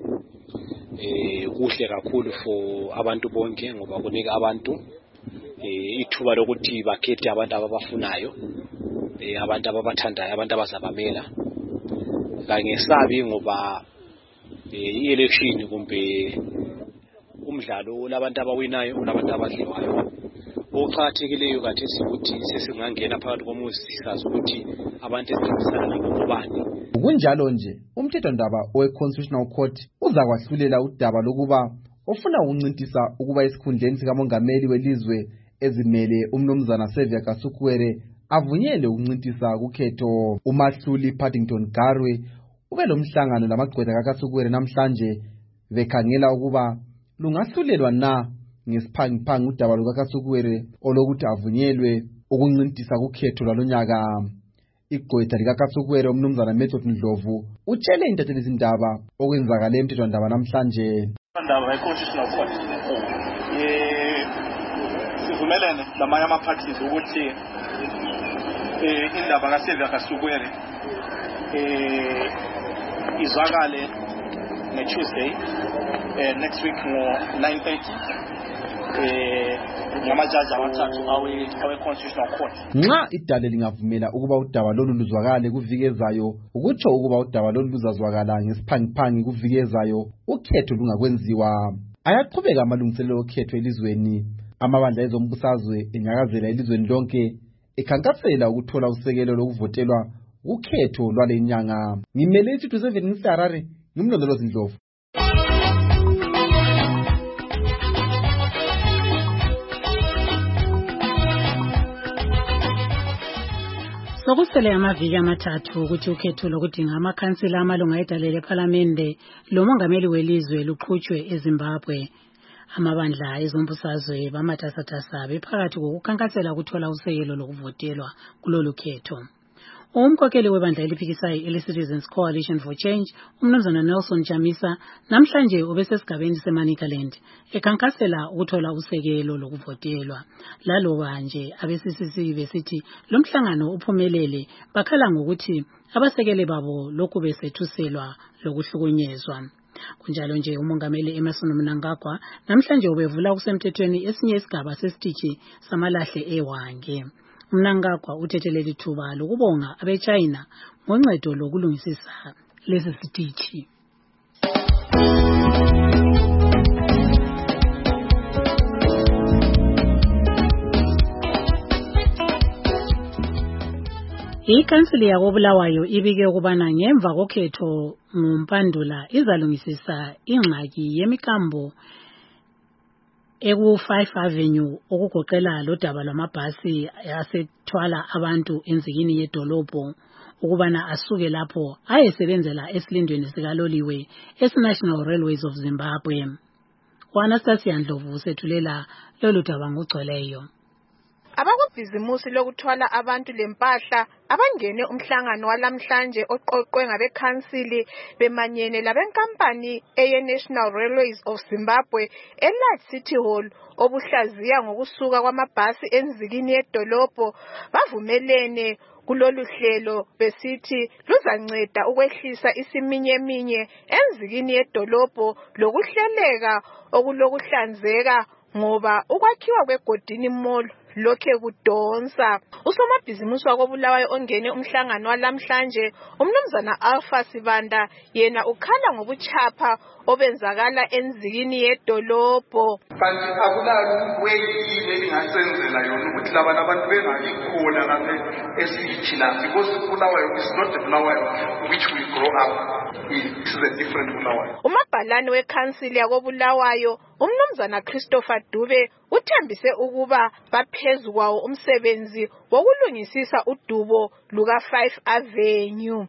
eh kuhle kakhulu for abantu bonke, ngoba kunika abantu eh ithuba lokuthi bakhethe abantu ababafunayo, eh abantu ababathandayo, abantu abazabamela. Kangesabi ngoba i-election kumbe umdlalo labantu abawinayo unabantu abadliwayo. Okuqakathekileyo kathesi ukuthi sesingangena phakathi komuzi sisazi ukuthi abantu esibenzisana nabo ngobani. Kunjalo nje umthethwandaba owe-Constitutional Court uzakwahlulela udaba lokuba ofuna ukuncintisa ukuba isikhundleni sikamongameli welizwe ezimele umnumzana Xavier Kasukuwere avunyelwe ukuncintisa kukhetho. Umahluli Paddington Garwe ube lo mhlangano lamagqwetha kaKasukuwere namhlanje bekhangela ukuba lungahlulelwa na ngesiphangiphangi udaba lukaKasukuwere olokuthi avunyelwe ukuncintisa kukhetho lwalonyaka. Igqwetha likaKasukuwere umnumzana Method Ndlovu utshele intatheli izindaba okwenzakale emthethwandaba namhlanje. Indaba ye-constitutional court eh sivumelene lamanye ama-parties ukuthi eh indaba kaXavier Kasukuwere eh izwakale ne-Tuesday eh next week ngo nine thirty eh ngamajaji abathathu awe-constitutional court. Nxa idale lingavumela ukuba udaba lolu luzwakale kuvikezayo ukutsho ukuba udaba lolu luzazwakala ngesiphangiphangi kuvikezayo ukhetho lungakwenziwa. Ayaqhubeka amalungiselelo okhetho elizweni. Amabandla ezombusazwe enyakazela elizweni lonke ekhankasela ukuthola usekelo lokuvotelwa ukhetho lwale nyanga. Ngimele isithu seven ngiSarare ngimlondolozi Ndlovu. Sokusele amaviki amathathu ukuthi ukhetho lokudinga amakhansila amalunga edalele ePhalamende lomongameli welizwe luqhutshwe eZimbabwe. Amabandla ezombusazwe bamatasatasa bephakathi kokukhankasela ukuthola usekelo lokuvotelwa kulolu khetho. Umkhokheli webandla eliphikisayo ele-Citizens Coalition for Change, umnumzana Nelson Chamisa, namhlanje ubesesigabeni seManicaland ekhankasela ukuthola usekelo lokuvotelwa. Laloba nje abe-C C C besithi lo mhlangano uphumelele bakhala ngokuthi abasekeli babo lokhu besethuselwa lokuhlukunyezwa. Kunjalo nje umongameli Emmerson Mnangagwa namhlanje ubevula kusemthethweni esinye isigaba sesitichi samalahle eWange. Mnangagwa uthethelele thuba lokubonga abeChina ngoncedo lokulungisisa lesi sitichi. Ikhansili yakoBulawayo ibike ukubana ngemva kokhetho ngumpandula izalungisisa ingxaki yemikambo eku five Avenue okugoqela lo daba lwamabhasi asethwala abantu enzikini yedolobho ukubana asuke lapho ayesebenzela esilindweni sikaloliwe esi-National Railways of Zimbabwe. U-Anastasia Ndlovu sethulela lolu daba ngogcweleyo. Abakubhizimusi lokuthwala abantu lempahla abangene umhlangano walamhlanje oqoqwe ngabekhansili bemanyene labenkampani eye-National Railways of Zimbabwe eLight City Hall obuhlaziya ngokusuka kwamabhasi enzikini yedolobho bavumelene kulolu hlelo besithi luzanceda ukwehlisa isiminyeminye enzikini yedolobho lokuhleleka okulokuhlanzeka ngoba ukwakhiwa kwegodini mall lokhe kudonsa. Usomabhizimusi wakoBulawayo ongene umhlangano walamhlanje umnumzana Alpha Sibanda yena ukhala ngobuchapha obenzakala enzikini yedolobho. Kanti akulalo kweyini elingasenzela yona ukuthi labana abantu bengayikhona lapha esithina because Bulawayo is not the Bulawayo which we grow up. This is a different Bulawayo. Umabhalane wekhansili yakoBulawayo umnumzana Christopher Dube uthembise ukuba baphezu kwawo umsebenzi wokulungisisa udubo luka five Avenue.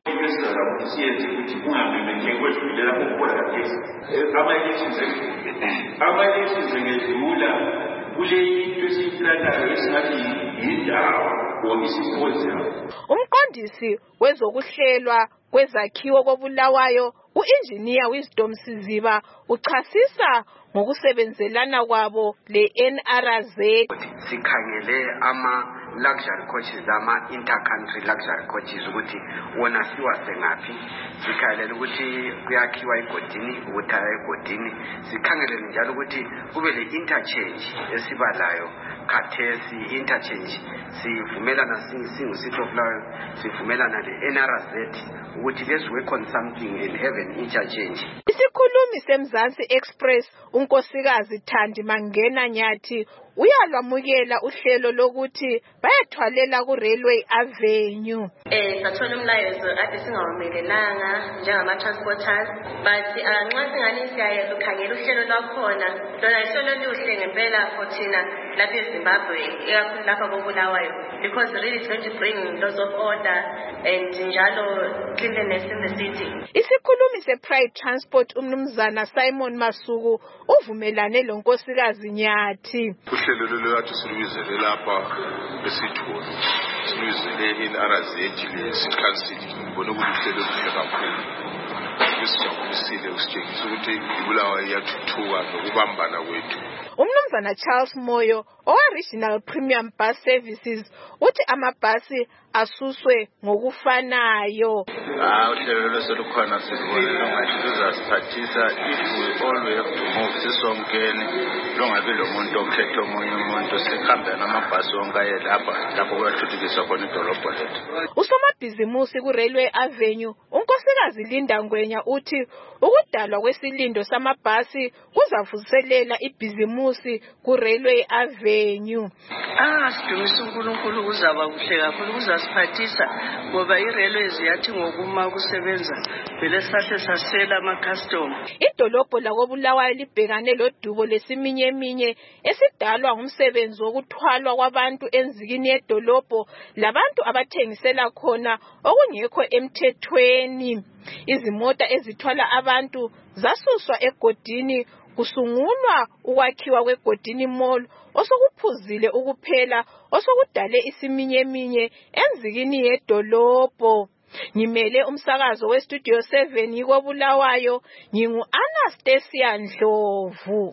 Umqondisi wezokuhlelwa kwezakhiwo koBulawayo u-Engineer Wisdom Siziba uchasisa ngokusebenzelana kwabo le-N R Z. Sikhangele ama luxury coaches ama intercountry luxury coaches ukuthi wona siwase ngaphi, sikhalela ukuthi kuyakhiwa igodini ukuthi ayigodini, sikhangele njalo ukuthi kube le interchange esibalayo khathesi interchange sivumelana singu City of Bulawayo sivumelana le-N R Z ukuthi let's work on something and have an interchange. Isikhulumi seMzansi Express unkosikazi Thandi Mangena Nyathi uyalwamukela uhlelo lokuthi bayathwalela ku Railway Avenue. Eh sathola umlayezo ade singawumelelanga njengama transporters but nxa singani siyaye ukhangela uhlelo lwakhona lona ihlelo lihle ngempela for thina lapha eZimbabwe ikakhulu lapha koBulawayo because really it's going to bring lots of order and njalo cleanliness in the city. Isikhulumi sePride Transport umnumzana Simon Masuku uvumelane lonkosikazi Nyathi. Uhlelo lolwathi silwizele lapha esithole silwizele in Arazethi le City Council ngibona ukuthi uhlelo luhle kakhulu. Kusijabulisile usitshengisa ukuthi iBulawayo iyathuthuka nokubambana kwethu. Umnumzana Charles Moyo owa Regional Premium Bus Services uthi amabhasi asuswe ngokufanayo. Ah uhlelo losolukhona silibone longathi luzasiphathisa if we all have to move sisonkeni longabe lo muntu okhetha omunye umuntu sihambe namabhasi onke aye lapha lapho kwathuthukiswa khona idolobha lethu. Usomabhizimusi ku Railway Avenue unkosikazi Linda Ngwenya uthi ukudalwa kwesilindo samabhasi kuzavuselela ibhizimusi ku Railway Avenue. Ah sidumisa uNkulunkulu kuzaba kuhle kakhulu kuzasiphathisa ngoba iRailways yathi ngokuma kusebenza vele sahle sasela ama custom. Idolobho lakoBulawayo libhekane lodubo lesiminye eminye esidalwa ngumsebenzi wokuthwalwa kwabantu enzikini yedolobho labantu abathengisela khona okungekho emthethweni. Izimota ezithwala abantu zasuswa egodini kusungulwa ukwakhiwa kwegodini mall osokuphuzile ukuphela osokudale isiminye eminye enzikini yedolobho. Ngimele umsakazo we Studio seven yikoBulawayo ngingu Anastasia Ndlovu.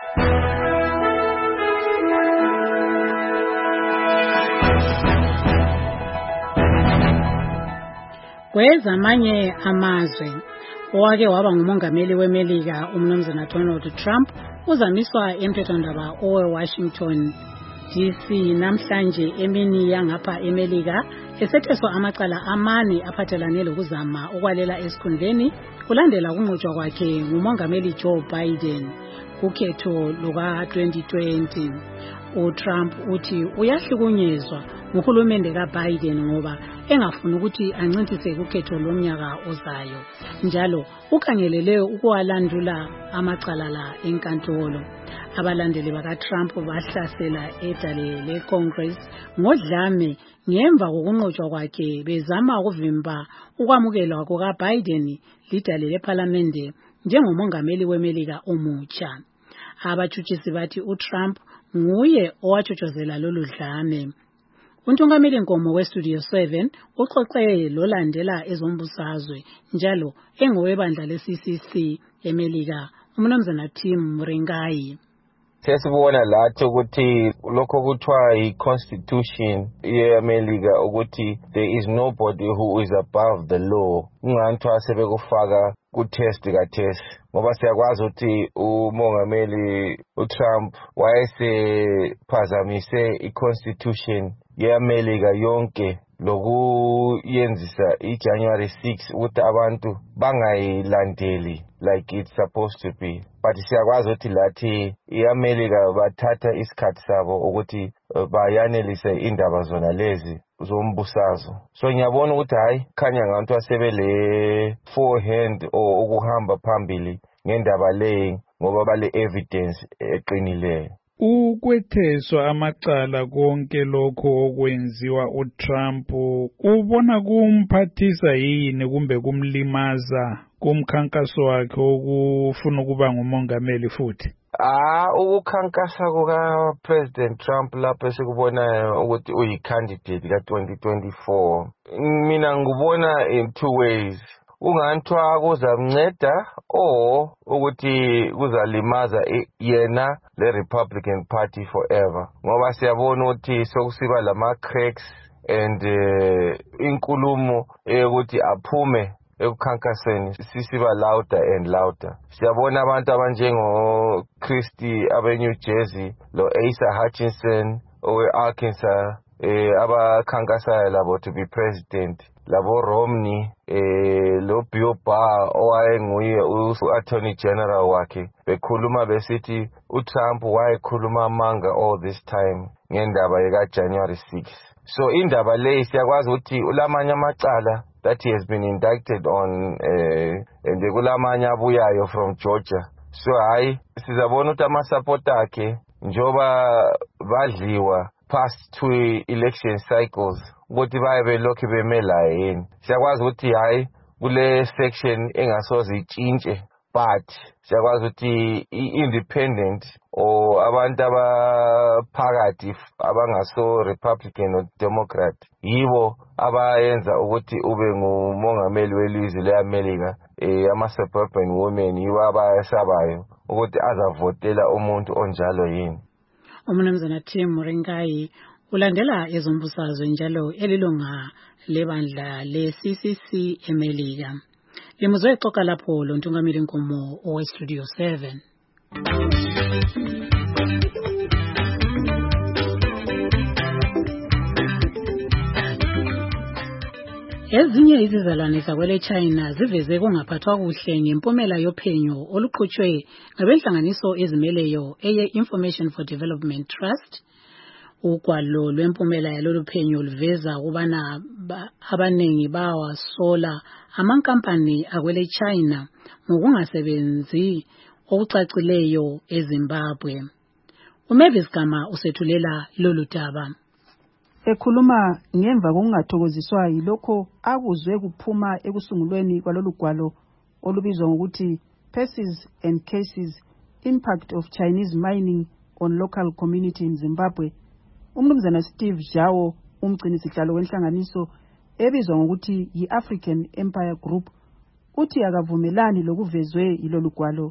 Kwezamanye amazwe owake waba ngumongameli weMelika umnumzana Donald Trump uzamiswa emthethwandaba oweWashington D C namhlanje emini yangapha eMelika esetheswa amacala amane aphathelane lokuzama ukwalela esikhundleni kulandela kunqotshwa kwakhe ngumongameli Joe Biden kukhetho luka twenty twenty. uTrump uthi uyahlukunyezwa nguhulumende kaBiden ngoba engafuni ukuthi ancintise kukhetho lomnyaka ozayo. Njalo ukhangelele ukuwalandula amacala la enkantolo. Abalandeli bakaTrump bahlasela edale leCongress ngodlame ngemva kokunqotshwa kwakhe bezama ukuvimba ukwamukelwa kukaBiden lidale leParliament njengomongameli weMelika omutsha. Abatshutshisi bathi uTrump nguye owatshotshozela lolu dlame. Untungameli Nkomo weStudio seven uxoxe lolandela ezombusazwe njalo engowebandla le-C C C eMelika umnumzana Tim Murengai. Sesibona lathi ukuthi lokho kuthiwa i-constitution yeAmelika ukuthi there is nobody who is above the law. Unganthwa sebekufaka ku-test ka-test ngoba siyakwazi ukuthi umongameli uTrump wayesephazamise i-constitution yeAmelika yonke lokuyenzisa iJanuary sixth ukuthi abantu bangayilandeli like it's supposed to be. But siyakwazi ukuthi lathi iAmelika bathatha isikhathi sabo ukuthi bayanelise indaba zona lezi zombusazo. So ngiyabona ukuthi hayi khanya ngabantu asebele forehand or ukuhamba phambili ngendaba le ngoba bale evidence eqinileyo. Ukwetheswa amacala konke lokho okwenziwa uTrump ubona kumphathisa yini kumbe kumlimaza kumkhankaso wakhe okufuna ukuba ngumongameli futhi? Ah ukukhankasa kuka President Trump lapho sikubonayo ukuthi uyi-candidate ka twenty twenty-four. Mina ngubona in two ways. Unganthwa kuzamnceda or ukuthi kuzalimaza yena le Republican Party forever. Ngoba siyabona ukuthi sokusiba lama cracks and uh, inkulumo ukuthi aphume ekukhankaseni sisiba louder and louder. Siyabona abantu abanjengo Christie abe New Jersey, lo Asa Hutchinson owe Arkansas eh abakhankasa labo to be president, labo Romney eh lo Bill Barr owayenguye u-Attorney General wakhe bekhuluma besithi uTrump wayekhuluma amanga all this time ngendaba yeka-January sixth. So indaba le siyakwazi ukuthi ulamanye amacala that he has been indicted on uh, and kulamanye abuyayo from Georgia. So hayi sizabona ukuthi ama-support akhe njoba badliwa past two election cycles ukuthi baye belokhu bemela yini. Siyakwazi ukuthi hayi kule section engasoze itshintshe, but siyakwazi ukuthi i-independent or abantu abaphakathi abangaso Republican or Democrat yibo abayenza ukuthi ube ngumongameli welizwe le-America. Eh, ama-suburban women yibo abayesabayo ukuthi azavotela umuntu onjalo yini. Umnumzana Tim Muringai ulandela ezombusazwe njalo elilunga lebandla le-C C C eMelika. Limuzwe xoka lapho lo ntungameli Nkomo owe-Studio seven. Ezinye izizalwane zakwele China ziveze kungaphathwa kuhle ngempumela yophenyo oluqhutshwe ngabenhlanganiso ezimeleyo eye Information for Development Trust. Ugwalo lwempumela yalolu phenyo luveza ukubana abanengi bawasola amankampani akwele China ngokungasebenzi okucacileyo eZimbabwe. uMavis Gama usethulela lolu daba. Ekhuluma ngemva kokungathokoziswa yilokho akuzwe kuphuma ekusungulweni kwalolu gwalo olubizwa ngokuthi Persons and Cases Impact of Chinese Mining on Local Community in Zimbabwe, umnumzana Steve Zhao, umgcinisihlalo wenhlanganiso ebizwa ngokuthi yi-African Empire Group, uthi akavumelani lokuvezwe yilolu gwalo.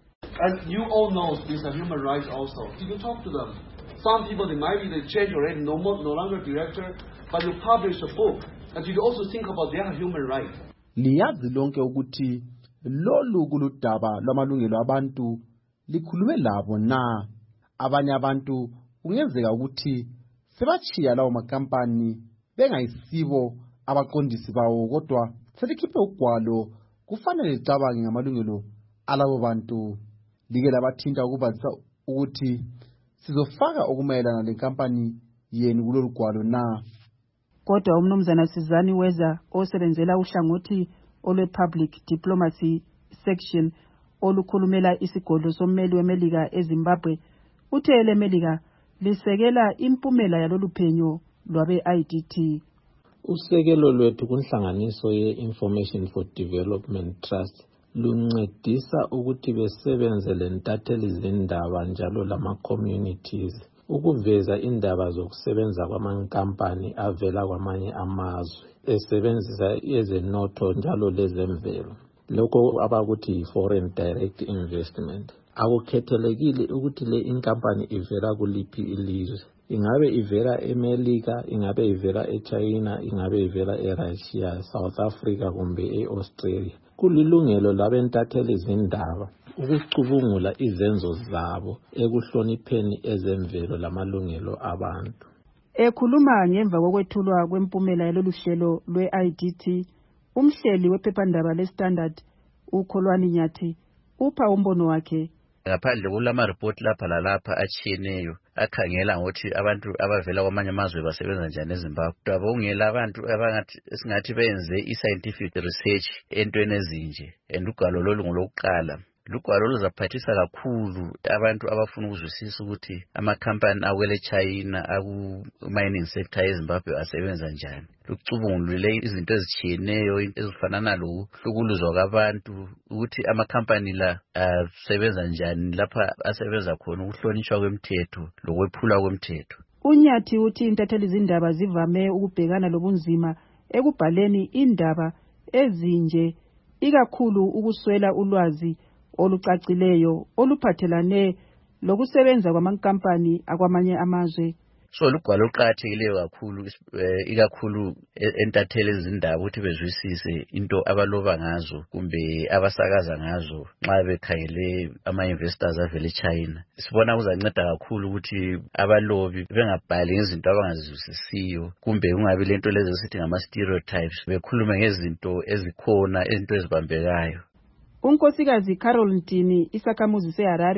As you all know, these are human rights also. Did you talk to them? Some people, they might be the change already, no, more, no longer director, but you publish a book, and you also think about their human rights. Liyazi lonke ukuthi lolu kuludaba lwamalungelo abantu likhulume labo na abanye abantu kungenzeka ukuthi sebachiya lawo makampani bengayisibo abaqondisi bawo, kodwa selikhiphe ugwalo kufanele licabange ngamalungelo alabo bantu. Like labathinta ukubazisa ukuthi sizofaka okumayelana lenkampani yenu kulolu gwalo na. Kodwa umnumzana Sizani Weza osebenzela uhlangothi olwe-Public Diplomacy Section olukhulumela isigodlo sommeli weMelika eZimbabwe uthe eleMelika lisekela impumela yalolu phenyo lwabe-I D T. Usekelo lwethu kunhlanganiso ye-Information for Development Trust luncedisa ukuthi besebenze lentatheli zindaba njalo lama-communities ukuveza indaba zokusebenza kwamankampani avela kwamanye amazwe esebenzisa ezenotho njalo lezemvelo, lokho abakuthi yi-foreign direct investment. Akukhethelekile ukuthi le inkampani ivela kuliphi ilizwe, ingabe ivela eMelika, ingabe ivela eChina, ingabe ivela eRussia, South Africa kumbe eAustralia. Kulilungelo labentatheli zindaba ukucubungula izenzo zabo ekuhlonipheni ezemvelo lamalungelo abantu. Ekhuluma ngemva kokwethulwa kwempumela yalolu hlelo lwe-I D T, umhleli wephephandaba leStandard uKholwani Nyathi upha umbono wakhe. Ngaphandle kulama-report lapha lalapha atshiyeneyo akhangela ngokuthi abantu abavela kwamanye amazwe basebenza njani eZimbabwe. Dabongela abantu abangathi singathi benze i-scientific research entweni ezinje, and ugwalo lolu ngolokuqala. Lugwalo luzaphathisa kakhulu abantu abafuna ukuzwisisa ukuthi amakhampani akwele China aku-mining sector eZimbabwe asebenza njani. Lucubungulule izinto ezitshiyeneyo ezifana nalokuhlukuluzwa kwabantu, ukuthi amakhampani la asebenza njani lapha asebenza khona, ukuhlonishwa kwemthetho lokwephula kwemthetho. uNyathi uthi intatheli zindaba zivame ukubhekana lobunzima ekubhaleni indaba ezinje, ikakhulu ukuswela ulwazi olucacileyo oluphathelane lokusebenza kwamankampani akwamanye amazwe. So lugwalo luqakathekileyo kakhulu, ikakhulu entatheli ezindaba ukuthi bezwisise into abaloba ngazo kumbe abasakaza ngazo nxa bekhangele ama-investors avele eChina. Sibona kuzanceda kakhulu ukuthi abalobi bengabhali ngezinto abangazizwisisiyo kumbe kungabi lento lezo sithi ngama-stereotypes, bekhulume ngezinto ezikhona, izinto ezibambekayo. Unkosikazi Carol Ntini, isakhamuzi seHarare,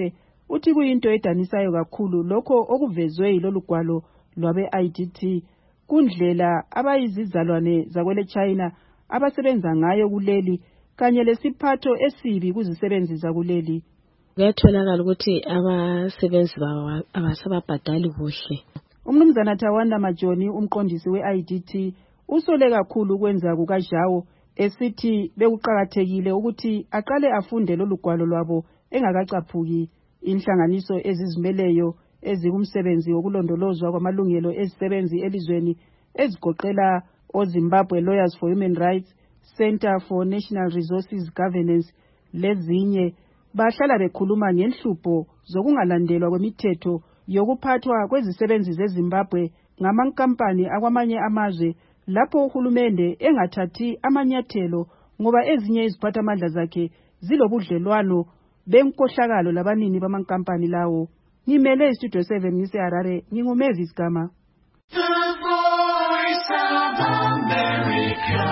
uthi kuyinto edanisayo kakhulu lokho okuvezwe yilolu gwalo lwabe-I D T kundlela abayizizalwane zakwele China abasebenza ngayo kuleli kanye lesiphatho esibi kuzisebenzi zakuleli. Kuyatholakala ukuthi abasebenzi babo abasababhadali kuhle. Umnumzana Tawanda Majoni, umqondisi we-I D T, usole kakhulu ukwenza kukaJawo esithi bekuqakathekile ukuthi aqale afunde lolu gwalo lwabo engakacaphuki. Inhlanganiso ezizimeleyo ezikumsebenzi wokulondolozwa kwamalungelo ezisebenzi elizweni ezigoqela oZimbabwe Lawyers for Human Rights, Center for National Resources Governance lezinye bahlala bekhuluma ngenhlupho zokungalandelwa kwemithetho yokuphathwa kwezisebenzi zeZimbabwe ngamankampani akwamanye amazwe lapho uhulumende engathathi amanyathelo ngoba ezinye iziphathamandla zakhe zilobudlelwano benkohlakalo labanini bamankampani lawo. Ngimele iStudio seven ngiseHarare, nginguMavis Gama. The Voice of America,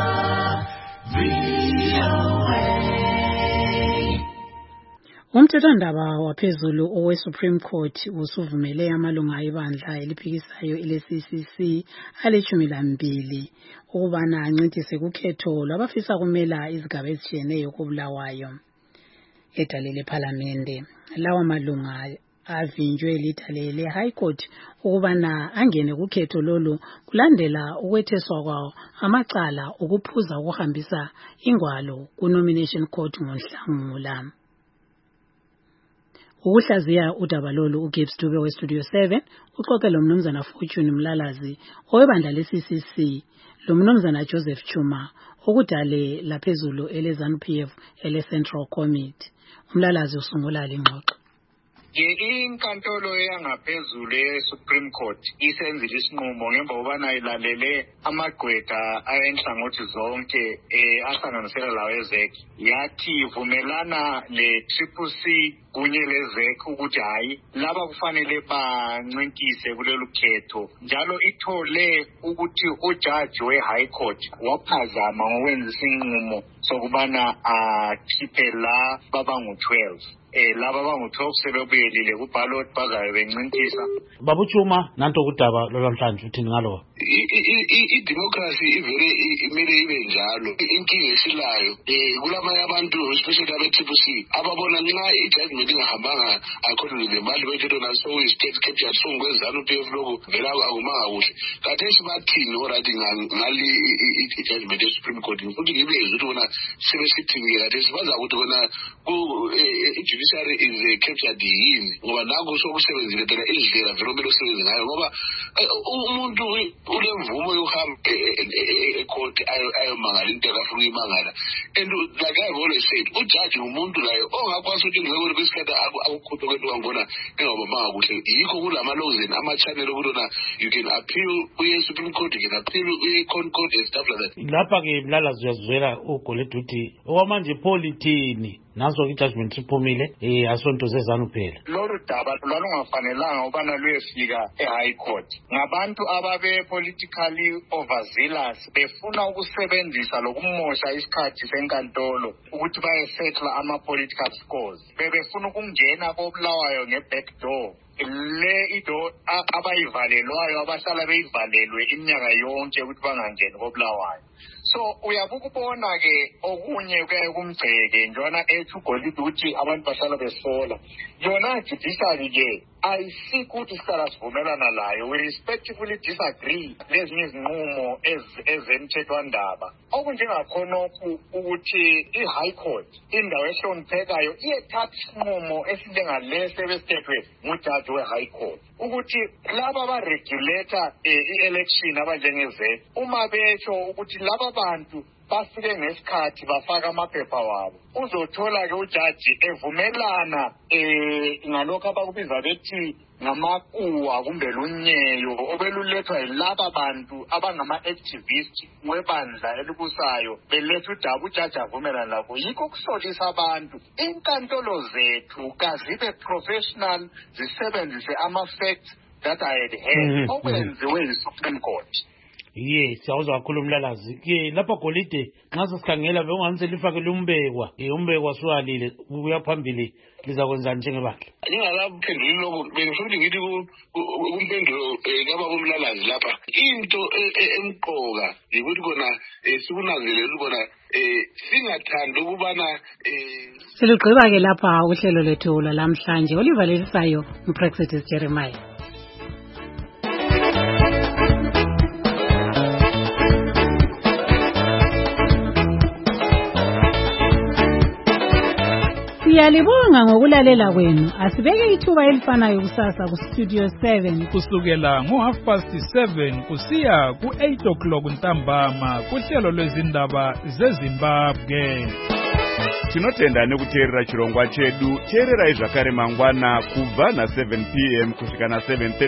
V O A. Umthethwandaba waphezulu owe-Supreme Court usuvumele amalunga ebandla eliphikisayo ele-C C C aleshumi lambili ukubana ancedise kukhetho lwabafisa kumela izigaba ezitshiyeneyo koBulawayo edale lephalamende. Lawa malunga avinjwe lidale le-High Court ukubana angene kukhetho lolu kulandela ukwetheswa kwawo amacala ukuphuza ukuhambisa ingwalo ku-Nomination Court ngoNhlangula. Ukuhlaziya udaba lolu uGibbs Dube weStudio seven uxoxe lo mnumzana Fortune Mlalazi owebandla le-C C C lo mnumzana Joseph Chuma okudale laphezulu ele-ZANU P F ele-Central Committee. Umlalazi usungula lengxoxo. Inkantolo yangaphezulu ye-Supreme Court isenzile isinqumo ngemva kokubana ilalele amagqwetha ayenhlangothi zonke ahlanganisela lawo ezek yathi ivumelana le-Triple C kunye lezek ukuthi hayi laba kufanele bancintise kulolu khetho, njalo ithole ukuthi ujaji we-High Court waphazama ngokwenza isinqumo sokubana akhiphe la babangu-twelve. Eh laba bangu-twelve sebebuyelile kubhalot bazayo bencintisa. Babuchuma nanto kudaba lolwamhlanje uthini ngalo? I-democracy ivele imele ibe njalo. Inkinga esilayo eh kulamanye abantu especially abe-Triple C ababona nxa i-judgment ingahambanga according to the mali bethetho naso i-state capture songwezana u-P F lokhu vele akumanga kuhle. Kathesi bathini orathi ngali i-judgment ye-Supreme Court futhi ngibezwe ukuthi bona sebesithini kathesi baza ukuthi bona i-judiciary is captured yini ngoba nangu sokusebenzile phela indlela vele omele usebenze ngayo ngoba umuntu ulemvumo yokuhamba e-court ayomangala into akafuna ukuyimangala. And like I've always said, ujaji umuntu layo ongakwazi ukuthi ngeke uri kwesikhathi akukhuphe kwento wangibona engabamanga kuhle. Yikho kulama-laws ama-channel okutona you can appeal kuye-Supreme Court, you can appeal kuye-Con Court and stuff like that. Lapha-ke Mlalazi uyazizwela uGolide uthi okwamanje polithini naso i-judgment iphumile eh asonto zezanu phela. Lolu daba lwalungafanelanga ubana luyefika e-High Court. Ngabantu ababe politically overzealous befuna ukusebenzisa lokumosha isikhathi senkantolo ukuthi bayesetla ama-political scores. Bebefuna ukungena koBulawayo nge-back door. Le ido abayivalelwayo abahlala beyivalelwe iminyaka yonke ukuthi bangangeni koBulawayo. So uyabuka ubona ke okunye kuyaye kumgceke njona ethi uGolide ukuthi abantu bahlala besola. Yona judiciary ke ayisiki ukuthi sihlala sivumelana layo, we respectfully disagree lezinye izinqumo ezemthethwandaba. Okunjengakhonokho ukuthi i-High Court indawo ehloniphekayo iyethatha isinqumo esinjengalesi ebesithethwe ngujaji we-High Court ukuthi laba ba-regulator i-election abanjengeze uma besho ukuthi laba bantu bafike ngesikhathi bafaka amaphepha wabo, uzothola ke ujaji evumelana eh ngalokho abakubiza bethi ngamakuwa kumbe lunyeyo obelulethwa yilaba bantu abangama-activist webandla elibusayo beletha udaba ujaji avumelana labo. Yikho kusolisa abantu inkantolo zethu kazibe professional, zisebenzise ama-facts that I had heard okwenziwe yi-Supreme Court. Yes, siyawuzwa kakhulu Mlalazi. Ke lapha Golide nxa sesikhangela bekungathi lifakele umbekwa. Eh umbekwa swalile ubuya phambili liza kwenza njengebandla. Ngingakaphenduli lokho bengifuna ngithi kumpendulo kaba kumlalazi lapha into emqoka ukuthi kona sikunanzelela ukubona eh singathanda ukubana eh Silugqiba ke lapha uhlelo lethu lamhlanje olivalisayo uPrexit Jeremiah. Siyalibonga ngokulalela kwenu. Asibeke ithuba elifanayo kusasa ku Studio seven kusukela ngo half past seven kusiya ku eight o'clock ntambama kuhlelo lwezindaba zeZimbabwe. Tinotenda nekuteerera chirongwa chedu. Teererai zvakare mangwana kubva na seven p m kusvika na seven thirty